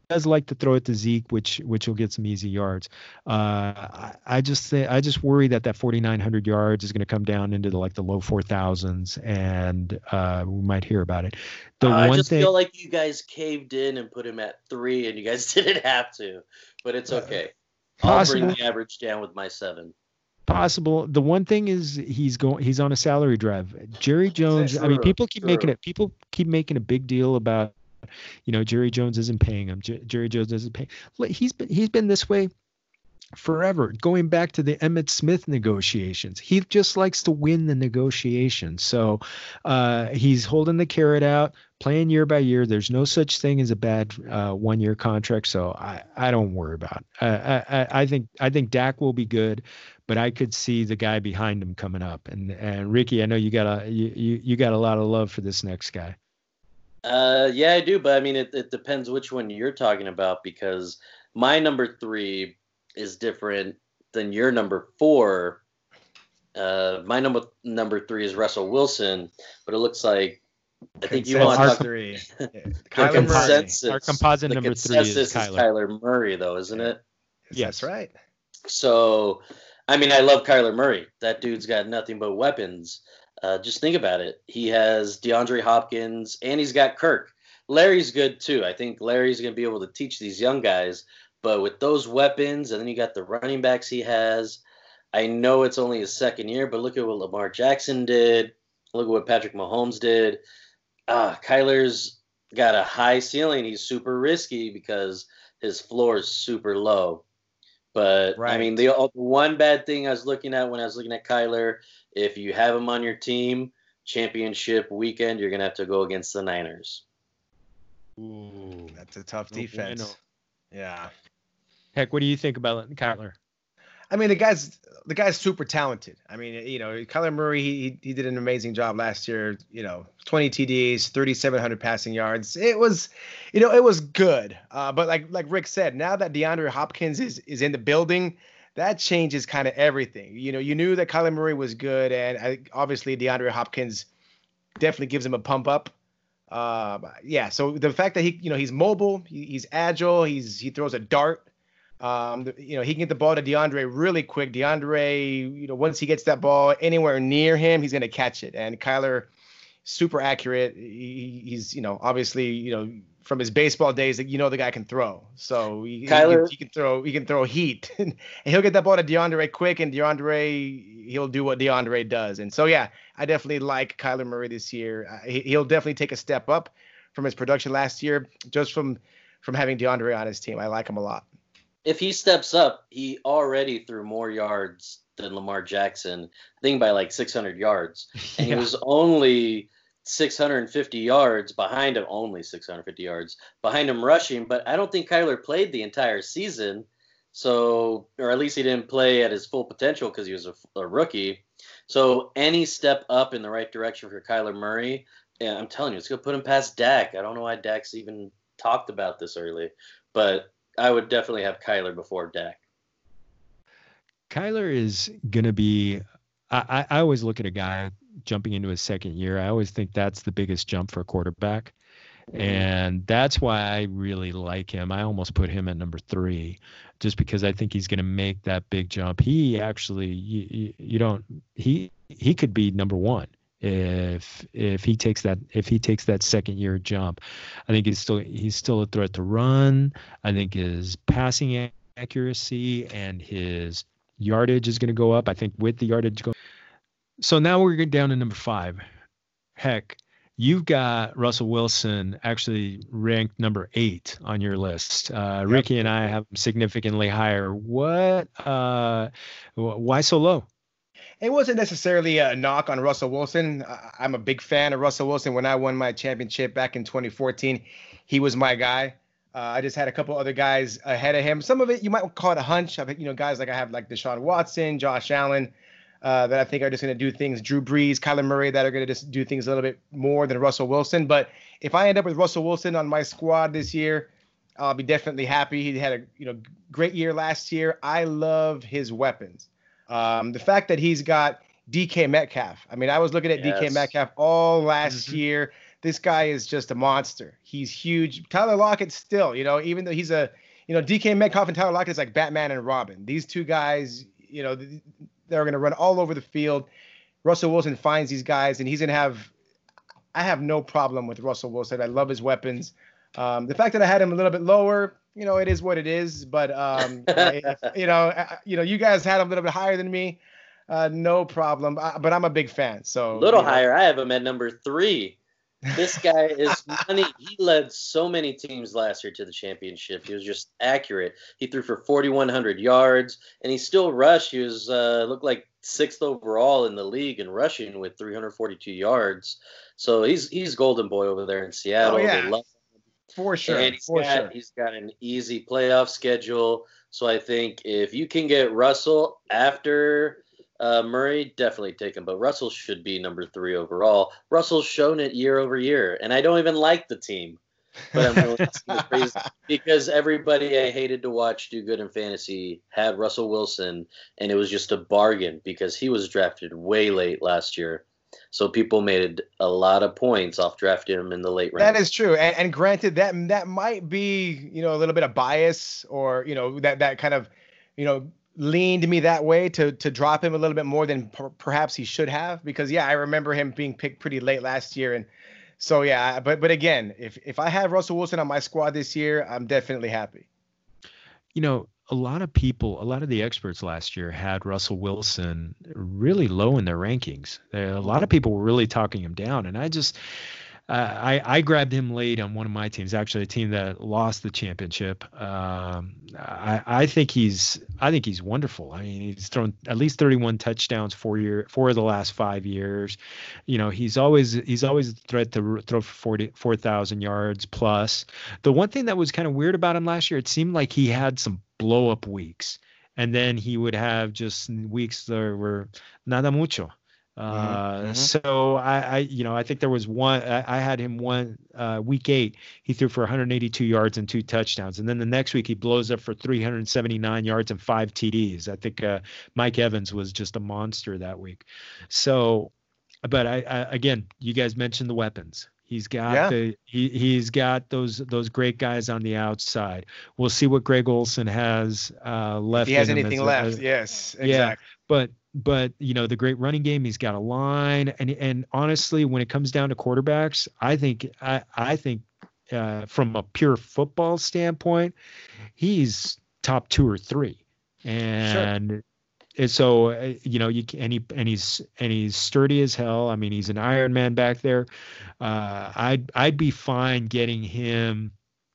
does like to throw it to Zeke, which which will get some easy yards. Uh, I, I just think I just worry that that forty-nine hundred yards is going to come down into the, like the low four thousands, and uh, we might hear about it. The Uh, I one just thing, feel like you guys caved in and put him at three, and you guys didn't have to, but it's okay. I'll bring possible, the average down with my seven. possible. The one thing is he's going he's on a salary drive. Jerry Jones. I mean, True, people keep making true. it. People keep making a big deal about, you know, Jerry Jones isn't paying him. J- Jerry Jones isn't paying. Look, He's been he's been this way forever, going back to the Emmitt Smith negotiations. He just likes to win the negotiations. So uh, he's holding the carrot out, playing year by year. There's no such thing as a bad uh, one-year contract. So I, I don't worry about it. I, I, I think I think Dak will be good, but I could see the guy behind him coming up. And and Ricky, I know you got a you, you, you got a lot of love for this next guy. Uh, yeah, I do, but I mean, it, it depends which one you're talking about, because my number three is different than your number four. Uh, my number number three is Russell Wilson, but it looks like I think you want to talk three. the Kyler Murray. consensus. Our composite the number three is consensus Kyler. Kyler Murray, though, isn't it? Yes. That's right. So, I mean, I love Kyler Murray. That dude's got nothing but weapons. Uh, just think about it. He has DeAndre Hopkins, and he's got Kirk. Larry's good, too. I think Larry's going to be able to teach these young guys. But with those weapons, and then you got the running backs he has, I know it's only his second year, but look at what Lamar Jackson did. Look at what Patrick Mahomes did. Ah, Kyler's got a high ceiling. He's super risky because his floor is super low. But, Right. I mean, the uh, one bad thing I was looking at when I was looking at Kyler, if you have him on your team, championship weekend, you're going to have to go against the Niners. Ooh, that's a tough No defense. bueno. Yeah. Heck, what do you think about Kyler? I mean, the guy's the guy's super talented. I mean, you know, Kyler Murray, he he did an amazing job last year. You know, twenty T Ds, thirty-seven hundred passing yards. It was, you know, it was good. Uh, but like like Rick said, now that DeAndre Hopkins is is in the building, that changes kind of everything. You know, you knew that Kyler Murray was good, and I, obviously DeAndre Hopkins definitely gives him a pump up. Uh, yeah. So the fact that he, you know, he's mobile, he, he's agile, he's he throws a dart. Um, the- you know, he can get the ball to DeAndre really quick. DeAndre, you know, once he gets that ball anywhere near him, he's going to catch it. And Kyler, super accurate. He, he's, you know, obviously, you know, from his baseball days, that you know the guy can throw. So he, he, Kyler- can, he can throw. He can throw heat, and he'll get that ball to DeAndre quick, and DeAndre, he'll do what DeAndre does. And so, yeah, I definitely like Kyler Murray this year. Uh, he, he'll definitely take a step up from his production last year, just from from having DeAndre on his team. I like him a lot. If he steps up, he already threw more yards than Lamar Jackson, I think by like six hundred yards. And Yeah. he was only six hundred fifty yards behind him, only six hundred fifty yards behind him rushing. But I don't think Kyler played the entire season. So, or at least he didn't play at his full potential because he was a, a rookie. So any step up in the right direction for Kyler Murray, yeah, I'm telling you, it's going to put him past Dak. I don't know why Dak's even talked about this early, but I would definitely have Kyler before Dak. Kyler is going to be, I, I I always look at a guy jumping into his second year. I always think that's the biggest jump for a quarterback. And that's why I really like him. I almost put him at number three just because I think he's going to make that big jump. He actually, you, you, you don't, he, he could be number one if, if he takes that, if he takes that second year jump. I think he's still, he's still a threat to run. I think his passing accuracy and his yardage is going to go up. I think with the yardage go. So now we're getting down to number five. Heck, you've got Russell Wilson actually ranked number eight on your list. Uh, Yep. Ricky and I have him significantly higher. What? Uh, wh- why so low? It wasn't necessarily a knock on Russell Wilson. I- I'm a big fan of Russell Wilson. When I won my championship back in twenty fourteen, he was my guy. Uh, I just had a couple other guys ahead of him. Some of it you might call it a hunch. I've, you know, guys like I have like Deshaun Watson, Josh Allen, uh, that I think are just going to do things. Drew Brees, Kyler Murray, that are going to just do things a little bit more than Russell Wilson. But if I end up with Russell Wilson on my squad this year, I'll be definitely happy. He had a you know great year last year. I love his weapons. Um, the fact that he's got D K Metcalf. I mean, I was looking at D K Yes. Metcalf all last Mhm. year. this guy is just a monster. He's huge. Tyler Lockett still, you know, even though he's a, you know, D K Metcalf and Tyler Lockett is like Batman and Robin. These two guys, you know, they're going to run all over the field. Russell Wilson finds these guys, and he's going to have – I have no problem with Russell Wilson. I love his weapons. Um, the fact that I had him a little bit lower, you know, it is what it is. But, um, if, you know, I, you know, you guys had him a little bit higher than me. Uh, no problem. I, but I'm a big fan. So a little you know. higher. I have him at number three. This guy is money. He led so many teams last year to the championship. He was just accurate. He threw for forty-one hundred yards, and he still rushed. He was uh, looked like sixth overall in the league in rushing with three hundred forty-two yards. So he's he's golden boy over there in Seattle. Oh, yeah. They love him. For sure. And he's For got, sure. he's got an easy playoff schedule. So I think if you can get Russell after uh, Murray, definitely take him. But Russell should be number three overall. Russell's shown it year over year. And I don't even like the team. But I'm really crazy because everybody I hated to watch do good in fantasy had Russell Wilson, and it was just a bargain because he was drafted way late last year. So people made a lot of points off drafting him in the late round. That is true, and, and granted, that that might be, you know, a little bit of bias, or you know, that that kind of, you know, leaned me that way to to drop him a little bit more than per- perhaps he should have, because yeah, I remember him being picked pretty late last year, and so yeah, but but again, if if I have Russell Wilson on my squad this year, I'm definitely happy. You know, a lot of people, a lot of the experts last year had Russell Wilson really low in their rankings. A lot of people were really talking him down, and I just, uh, I I grabbed him late on one of my teams, actually a team that lost the championship. Um, I I think he's I think he's wonderful. I mean, he's thrown at least thirty-one touchdowns four year four of the last five years. You know, he's always he's always a threat to throw for forty four thousand yards plus. The one thing that was kind of weird about him last year, it seemed like he had some blow up weeks, and then he would have just weeks that were nada mucho. Uh, mm-hmm. So I, I, you know, I think there was one, I, I had him one, uh, week eight, he threw for one hundred eighty-two yards and two touchdowns. And then the next week he blows up for three hundred seventy-nine yards and five T Ds. I think, uh, Mike Evans was just a monster that week. So, but I, I again, you guys mentioned the weapons. He's got yeah. the he he's got those those great guys on the outside. We'll see what Greg Olsen has uh, left. If he has in him anything as, left, as, yes, exactly. Yeah, but but you know, the great running game. He's got a line, and and honestly, when it comes down to quarterbacks, I think I I think uh, from a pure football standpoint, he's top two or three, and. Sure. And so, uh, you know, you can, and he and he's and he's sturdy as hell. I mean, he's an Iron Man back there. Uh, I'd I'd be fine getting him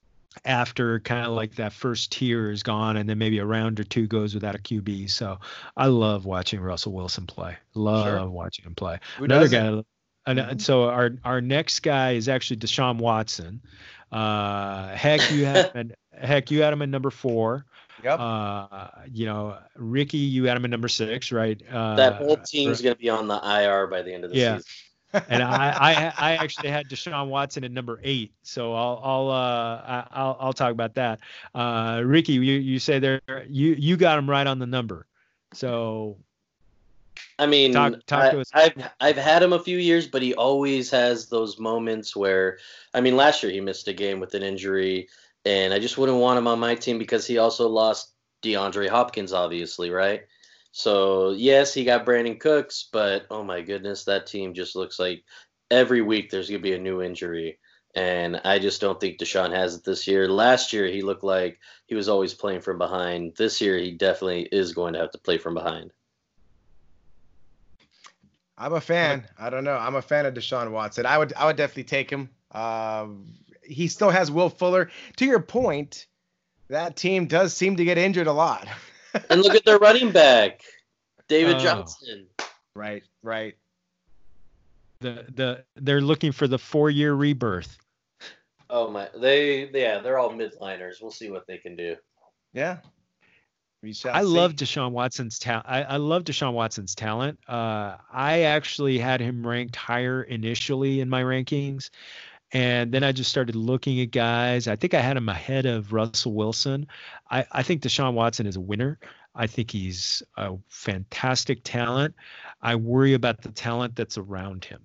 after kind of like that first tier is gone, and then maybe a round or two goes without a Q B. So I love watching Russell Wilson play. Love sure. watching him play. Who Another doesn't? guy. And mm-hmm. so our our next guy is actually Deshaun Watson. Uh, heck, you had him at, heck you had him at number four. Yep. Uh, you know, Ricky, you had him at number six, right? Uh, that whole team's going to be on the I R by the end of the yeah. season. And I, I, I actually had Deshaun Watson at number eight, so I'll, I'll, uh, I'll, I'll talk about that. Uh, Ricky, you, you say there, you, you got him right on the number. So, I mean, talk, talk I, to us. I've, I've had him a few years, but he always has those moments where, I mean, last year he missed a game with an injury. And I just wouldn't want him on my team because he also lost DeAndre Hopkins, obviously, right? So, yes, he got Brandon Cooks, but, oh, my goodness, that team just looks like every week there's going to be a new injury. And I just don't think Deshaun has it this year. Last year, he looked like he was always playing from behind. This year, he definitely is going to have to play from behind. I'm a fan. I don't know. I'm a fan of Deshaun Watson. I would I would definitely take him. Um, he still has Will Fuller. To your point, that team does seem to get injured a lot. And look at their running back, David oh. Johnson. Right, right. The the they're looking for the four-year rebirth. Oh my, they yeah, they're all midliners. We'll see what they can do. Yeah. We shall I see. love Deshaun Watson's talent. I, I love Deshaun Watson's talent. Uh, I actually had him ranked higher initially in my rankings. And then I just started looking at guys. I think I had him ahead of Russell Wilson. I, I think Deshaun Watson is a winner. I think he's a fantastic talent. I worry about the talent that's around him.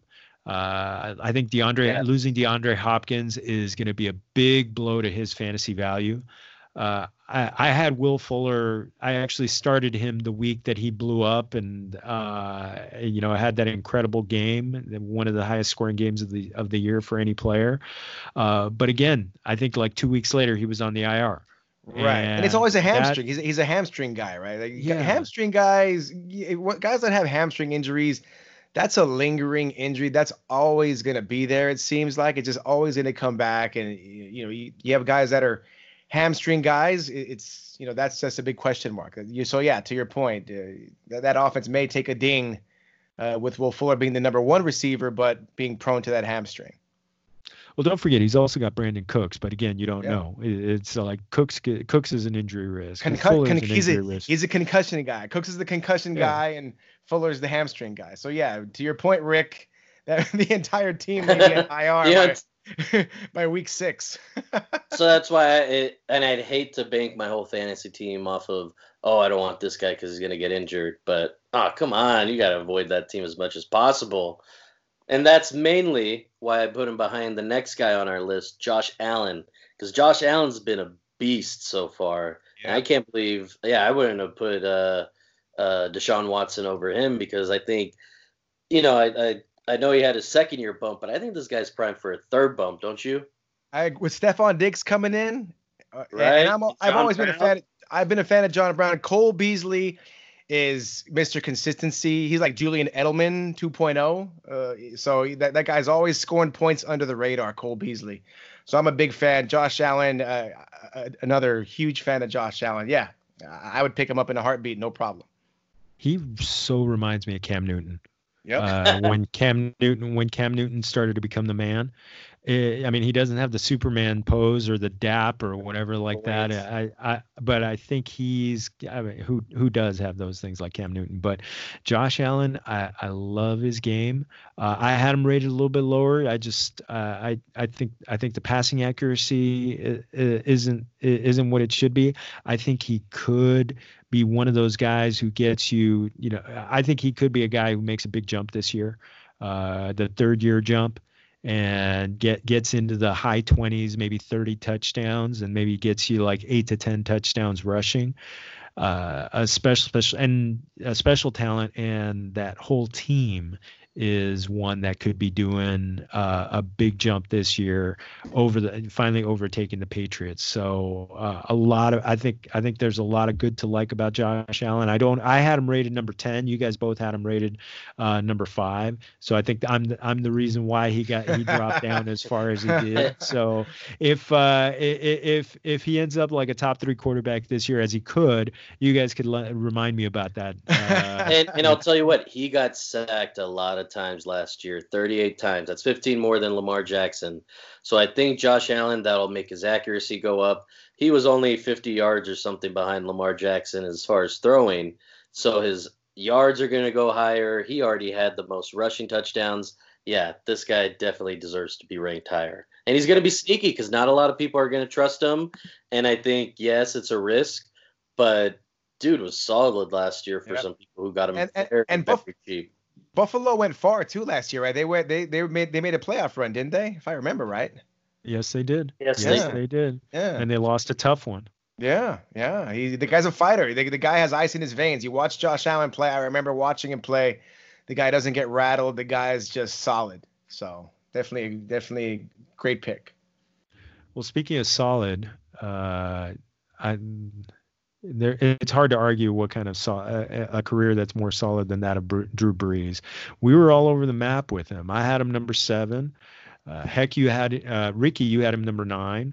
Uh, I think DeAndre Yeah. losing DeAndre Hopkins is going to be a big blow to his fantasy value. Uh, I, I had Will Fuller. I actually started him the week that he blew up, and uh, you know, I had that incredible game, one of the highest scoring games of the of the year for any player. Uh, but again, I think like two weeks later he was on the I R. Right, and, and it's always a hamstring. That, he's he's a hamstring guy, right? Like, yeah. Hamstring guys, guys that have hamstring injuries, that's a lingering injury. That's always going to be there. It seems like it's just always going to come back. And you know, you, you have guys that are hamstring guys. It's you know that's just a big question mark. You so yeah, to your point, uh, that, that offense may take a ding uh, with Will Fuller being the number one receiver, but being prone to that hamstring. Well, don't forget he's also got Brandon Cooks, but again, you don't yeah. know. It, it's uh, like Cooks. Cooks is an injury risk. Concu- Fuller con- is an he's, injury a, risk. he's a concussion guy. Cooks is the concussion yeah. guy, and Fuller's the hamstring guy. So yeah, to your point, Rick, that the entire team may be in I R yeah. by, by week six. So that's why, I, it, and I'd hate to bank my whole fantasy team off of, oh, I don't want this guy because he's gonna get injured. But oh, come on, you gotta avoid that team as much as possible. And that's mainly why I put him behind the next guy on our list, Josh Allen, because Josh Allen's been a beast so far. Yeah. And I can't believe, yeah, I wouldn't have put uh, uh, Deshaun Watson over him because I think, you know, I, I I know he had a second year bump, but I think this guy's primed for a third bump, don't you? I with Stephon Diggs coming in, uh, right? And I'm, I've always Brown. been a fan. Of, I've been a fan of John Brown. Cole Beasley is Mister Consistency. He's like Julian Edelman two point oh. Uh, so that, that guy's always scoring points under the radar, Cole Beasley. So I'm a big fan. Josh Allen, uh, another huge fan of Josh Allen. Yeah, I would pick him up in a heartbeat, no problem. He so reminds me of Cam Newton. Yep. uh, when Cam Newton, when Cam Newton started to become the man. I mean, he doesn't have the Superman pose or the dap or whatever like that. I, I, but I think he's, I mean, who, who does have those things like Cam Newton, but Josh Allen, I, I love his game. Uh, I had him rated a little bit lower. I just, uh, I, I think, I think the passing accuracy isn't, isn't what it should be. I think he could be one of those guys who gets you, you know, I think he could be a guy who makes a big jump this year, uh, the third year jump. And get gets into the high twenties, maybe thirty touchdowns, and maybe gets you like eight to ten touchdowns rushing. Uh, a special, special and a special talent, and that whole team is one that could be doing uh, a big jump this year, over the finally overtaking the Patriots. So uh, a lot of I think I think there's a lot of good to like about Josh Allen. I don't I had him rated number ten. You guys both had him rated uh, number five. So I think I'm the, I'm the reason why he got he dropped down as far as he did. So if uh, if if he ends up like a top three quarterback this year, as he could, you guys could le- remind me about that. Uh, and and I'll tell you what, he got sacked a lot of times last year, thirty-eight times. That's fifteen more than Lamar Jackson. So I think Josh Allen, that'll make his accuracy go up. He was only fifty yards or something behind Lamar Jackson as far as throwing. So his yards are going to go higher. He already had the most rushing touchdowns. Yeah, this guy definitely deserves to be ranked higher. And he's going to be sneaky because not a lot of people are going to trust him. And I think, yes, it's a risk, but dude was solid last year for yep. some people who got him and, and, very, and very Buff- cheap. Buffalo went far too last year, right? They went they they made they made a playoff run, didn't they? If I remember right. Yes, they did. Yes, yes they, they did. Yeah. And they lost a tough one. Yeah, yeah. He the guy's a fighter. The, the guy has ice in his veins. You watch Josh Allen play. I remember watching him play. The guy doesn't get rattled. The guy is just solid. So definitely, definitely great pick. Well, speaking of solid, uh, I. There, it's hard to argue what kind of so, a, a career that's more solid than that of Br- Drew Brees. We were all over the map with him. I had him number seven. Uh, heck, you had uh, Ricky. You had him number nine,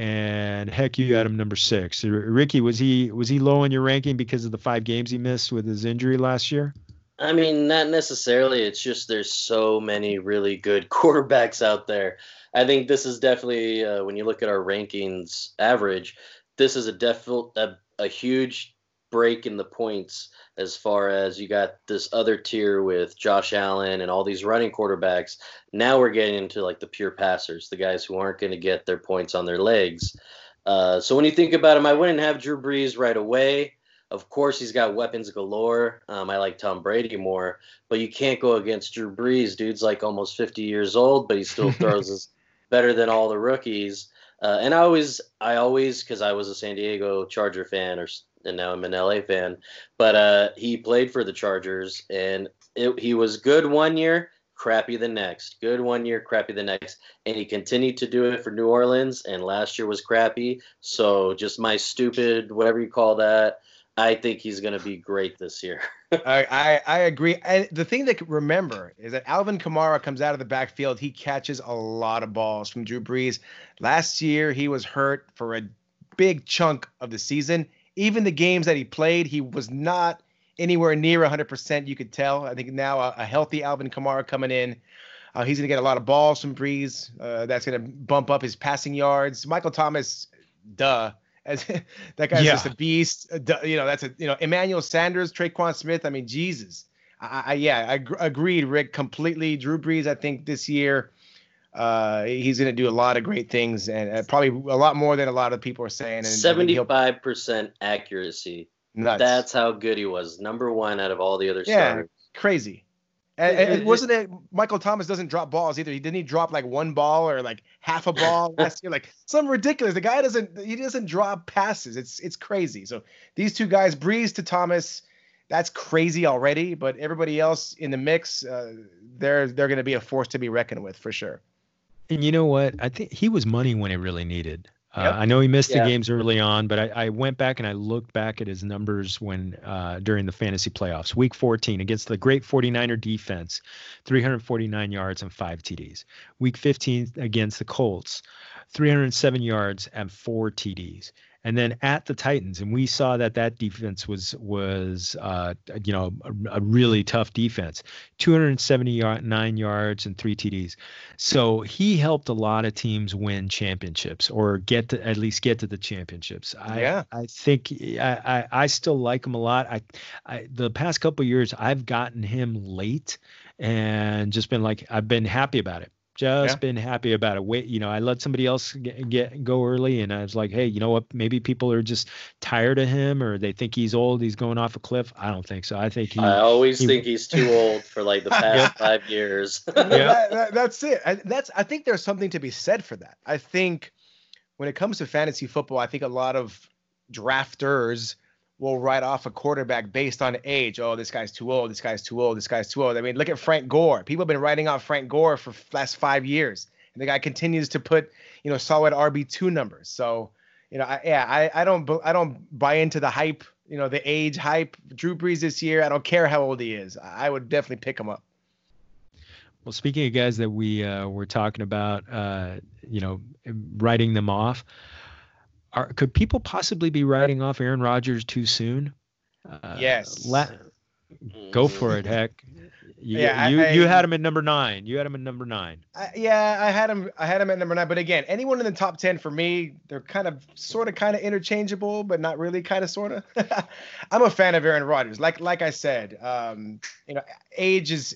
and heck, you had him number six. R- Ricky, was he was he low in your ranking because of the five games he missed with his injury last year? I mean, not necessarily. It's just there's so many really good quarterbacks out there. I think this is definitely uh, when you look at our rankings average, this is a definite a, a huge break in the points as far as you got this other tier with Josh Allen and all these running quarterbacks. Now we're getting into like the pure passers, the guys who aren't going to get their points on their legs. Uh, so when you think about him, I wouldn't have Drew Brees right away. Of course, he's got weapons galore. Um, I like Tom Brady more, but you can't go against Drew Brees. Dude's like almost fifty years old, but he still throws us better than all the rookies. Uh, and I always, I always, because I was a San Diego Charger fan, or and now I'm an L A fan. But uh, he played for the Chargers, and it, he was good one year, crappy the next. Good one year, crappy the next. And he continued to do it for New Orleans, and last year was crappy. So just my stupid, whatever you call that, I think he's going to be great this year. I, I I agree. And the thing to remember is that Alvin Kamara comes out of the backfield. He catches a lot of balls from Drew Brees. Last year, he was hurt for a big chunk of the season. Even the games that he played, he was not anywhere near one hundred percent. You could tell. I think now a, a healthy Alvin Kamara coming in. Uh, he's going to get a lot of balls from Brees. Uh, that's going to bump up his passing yards. Michael Thomas, duh. As that guy's yeah. just a beast. Uh, you know, that's a you know Emmanuel Sanders, Traquan Smith. I mean, Jesus. I, I yeah, I gr- agreed, Rick, completely. Drew Brees, I think this year, uh, he's going to do a lot of great things, and uh, probably a lot more than a lot of people are saying. And seventy-five percent accuracy. Nuts. That's how good he was. Number one out of all the other yeah, starters. Crazy. And, and it wasn't it Michael Thomas doesn't drop balls either. He didn't he drop like one ball or like half a ball last year, like something ridiculous. The guy doesn't he doesn't drop passes. It's it's crazy. So these two guys, Brees to Thomas, that's crazy already. But everybody else in the mix, uh, they're they're going to be a force to be reckoned with for sure. And you know what? I think he was money when it really needed. Uh, Yep. I know he missed Yeah. the games early on, but I, I went back and I looked back at his numbers when uh, during the fantasy playoffs. Week fourteen against the great 49er defense, three hundred forty-nine yards and five T Ds. Week fifteen against the Colts, three hundred seven yards and four T Ds. And then at the Titans, and we saw that that defense was was uh, you know a, a really tough defense, two hundred seventy-nine yards and three T Ds. So he helped a lot of teams win championships or get to at least get to the championships. I, Yeah. I think I, I I still like him a lot. I, I the past couple of years I've gotten him late and just been like I've been happy about it. Just Yeah. been happy about it. Wait, you know, I let somebody else get, get go early, and I was like, hey, you know what? Maybe people are just tired of him, or they think he's old. He's going off a cliff. I don't think so. I think he. I always he- think he's too old for like the past five years. That- that- that's it. I, that's I think there's something to be said for that. I think when it comes to fantasy football, I think a lot of drafters will write off a quarterback based on age. Oh, this guy's too old. This guy's too old. This guy's too old. I mean, look at Frank Gore. People have been writing off Frank Gore for the last five years, and the guy continues to put you know solid R B two numbers. So you know, I, yeah, I I don't bu- I don't buy into the hype. You know, the age hype. Drew Brees this year. I don't care how old he is. I would definitely pick him up. Well, speaking of guys that we uh, were talking about, uh, you know, writing them off, are, could people possibly be writing off Aaron Rodgers too soon? Uh, Yes. la- go for it, heck. You, Yeah, I- you, I- you had him at number nine. You had him at number nine. I, yeah, I had him. I had him at number nine. But again, anyone in the top ten for me, they're kind of, sort of, kind of interchangeable, but not really, kind of, sort of. I'm a fan of Aaron Rodgers. Like, like I said, um, you know, age is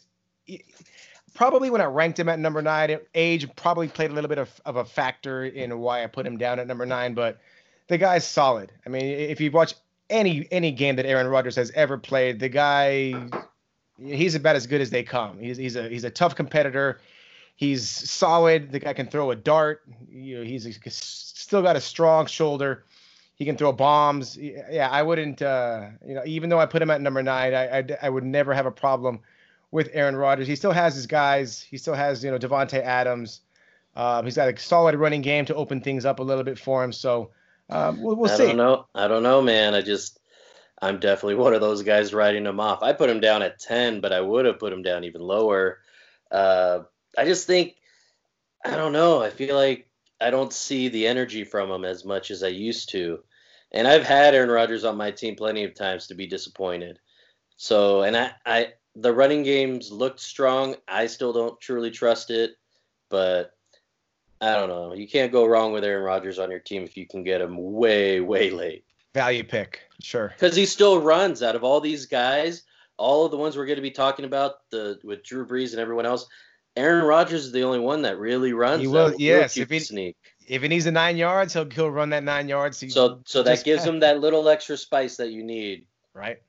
probably when I ranked him at number nine. Age probably played a little bit of, of a factor in why I put him down at number nine. But the guy's solid. I mean, if you watch any any game that Aaron Rodgers has ever played, the guy. He's about as good as they come. He's he's a he's a tough competitor. He's solid. The guy can throw a dart. You know, he's, he's still got a strong shoulder. He can throw bombs. Yeah, I wouldn't. Uh, you know, even though I put him at number nine, I, I I would never have a problem with Aaron Rodgers. He still has his guys. He still has you know Devontae Adams. Um, he's got a solid running game to open things up a little bit for him. So um, we'll, we'll I see. don't know. I don't know, man. I just, I'm definitely one of those guys writing him off. I put him down at ten, but I would have put him down even lower. Uh, I just think, I don't know. I feel like I don't see the energy from him as much as I used to. And I've had Aaron Rodgers on my team plenty of times to be disappointed. So, and I, I, the running games looked strong. I still don't truly trust it, but I don't know. You can't go wrong with Aaron Rodgers on your team if you can get him way, way late. Value pick, sure. Because he still runs out of all these guys, all of the ones we're going to be talking about, the with Drew Brees and everyone else. Aaron Rodgers is the only one that really runs. He will, that yes. real If he, sneak. if he needs the nine yards, he'll he'll run that nine yards. He So, so that just gives pass. him that little extra spice that you need. right?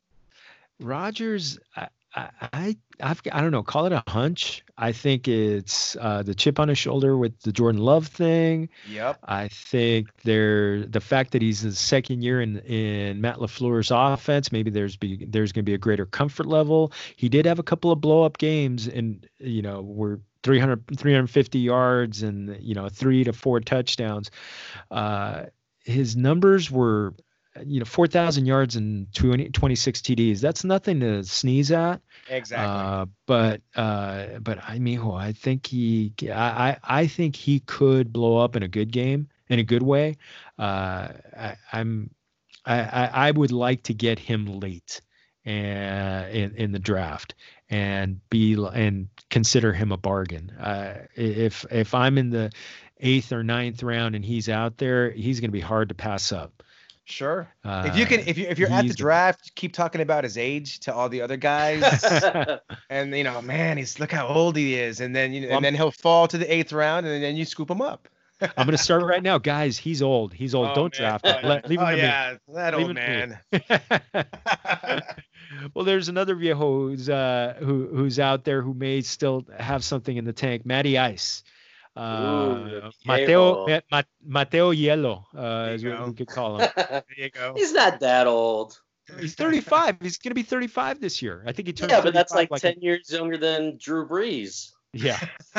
Rodgers, I, I, I, I've, I don't know, call it a hunch. I think it's uh, the chip on his shoulder with the Jordan Love thing. Yep. I think there, the fact that he's in the second year in, in Matt LaFleur's offense, maybe there's be, there's going to be a greater comfort level. He did have a couple of blow up games, and you know, were three hundred, three hundred fifty yards and you know three to four touchdowns. Uh, his numbers were, you know, four thousand yards and twenty, twenty-six T Ds. That's nothing to sneeze at. Exactly. Uh, but, uh, but I mean, I think he, I, I I think he could blow up in a good game, in a good way. Uh, I, I'm, I, I I would like to get him late and in, in the draft and be, and consider him a bargain. Uh, if, if I'm in the eighth or ninth round and he's out there, he's going to be hard to pass up. Sure. Uh, if you can, if you if you're at the draft, keep talking about his age to all the other guys, and you know, man, he's look how old he is, and then you know, well, and then he'll fall to the eighth round, and then you scoop him up. I'm gonna start right now, guys. He's old. He's old. Oh, Don't man. draft him. Let, leave him oh to yeah, me. that Leave old him man. Well, there's another viejo who's uh who who's out there who may still have something in the tank. Matty Ice. Uh, Ooh, Mateo Diego. Ma- Mateo Hielo, uh, is you what go. we could call him. There you go. He's not that old. He's thirty-five. He's gonna be thirty-five this year. I think he turned. Yeah, but that's thirty-five like, like ten years younger than Drew Brees. Yeah.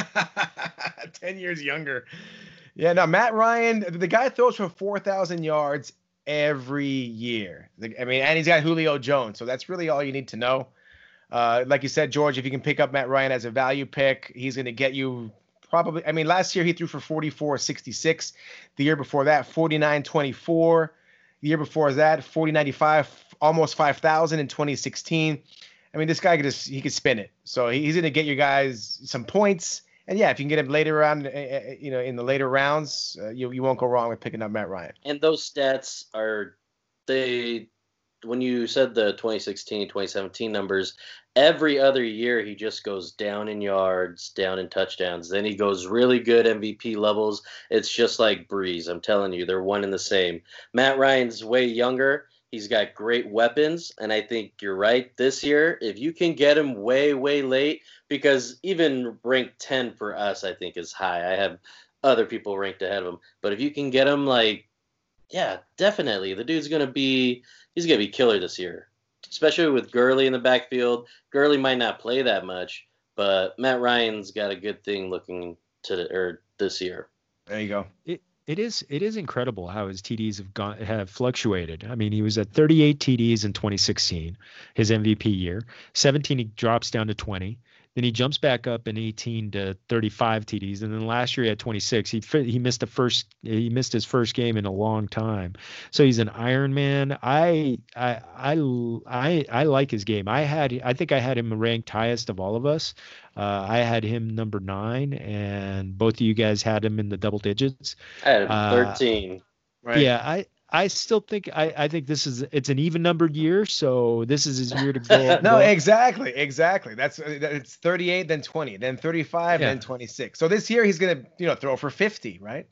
ten years younger. Yeah, no, Matt Ryan, the guy throws for four thousand yards every year. The- I mean, and he's got Julio Jones, so that's really all you need to know. Uh, like you said, George, if you can pick up Matt Ryan as a value pick, he's going to get you probably. I mean, last year he threw for forty-four sixty-six. The year before that, forty-nine twenty-four. The year before that, forty ninety-five, almost five thousand in twenty sixteen. I mean, this guy could just, he could spin it. So he- he's going to get you guys some points. And yeah, if you can get him later around, uh, uh, you know, in the later rounds, uh, you you won't go wrong with picking up Matt Ryan. And those stats are, they, when you said the twenty sixteen, twenty seventeen numbers, every other year he just goes down in yards, down in touchdowns. Then he goes really good M V P levels. It's just like Breeze. I'm telling you, they're one and the same. Matt Ryan's way younger. He's got great weapons, and I think you're right. This year, if you can get him way, way late, because even ranked ten for us, I think is high. I have other people ranked ahead of him, but if you can get him, like, yeah, definitely, the dude's gonna be, he's gonna be killer this year, especially with Gurley in the backfield. Gurley might not play that much, but Matt Ryan's got a good thing looking to the, or this year. There you go. It it is it is incredible how his T Ds have gone have fluctuated. I mean, he was at thirty-eight T Ds in twenty sixteen, his M V P year. seventeen he drops down to twenty. Then he jumps back up in eighteen to thirty-five T Ds, and then last year he had twenty-six. He he missed the first he missed his first game in a long time. So he's an Iron Man. I I I I, I like his game. I had I think I had him ranked highest of all of us. Uh, I had him number nine, and both of you guys had him in the double digits. I had him Uh, thirteen. Right. Yeah, I I still think I I think this is it's an even numbered year, so this is his year to go. No, go- exactly, exactly. That's uh, it's thirty-eight, then twenty, then thirty-five, Yeah. then twenty-six. So this year he's gonna, you know, throw for fifty, right?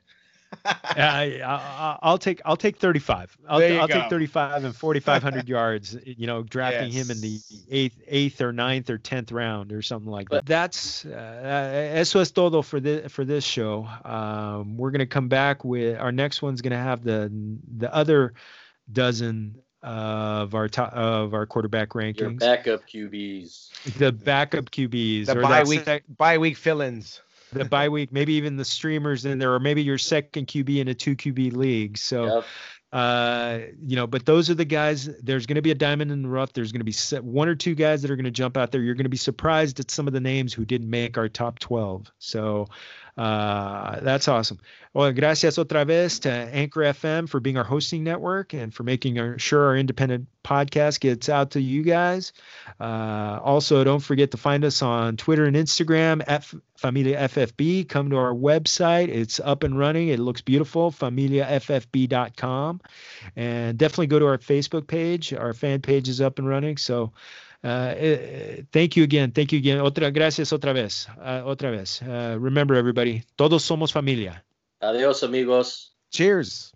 I, I, I'll take I'll take thirty-five. I'll, There you I'll go. take thirty-five and forty-five hundred yards. You know, drafting him in the Yes. eighth, eighth or ninth or tenth round or something like that. That's uh, eso es todo for this for this show. Um, we're gonna come back with our next one's gonna have the the other dozen of our top of our quarterback Your rankings. backup Q Bs. The backup Q Bs The or bye that week, sec- bye week fill-ins. the bye week, maybe even the streamers in there, or maybe your second Q B in a two Q B league. So, Yep. uh, you know, but those are the guys. There's going to be a diamond in the rough. There's going to be se- one or two guys that are going to jump out there. You're going to be surprised at some of the names who didn't make our top twelve. So, uh, that's awesome. Well, gracias otra vez to Anchor F M for being our hosting network and for making our, sure our independent podcast gets out to you guys. Uh, also, don't forget to find us on Twitter and Instagram at Familia F F B. Come to our website. It's up and running. It looks beautiful, familia f f b dot com. And definitely go to our Facebook page. Our fan page is up and running. So uh, eh, thank you again. Thank you again. Otra, gracias otra vez. Uh, otra vez. Uh, remember, everybody, todos somos familia. Adios, amigos. Cheers.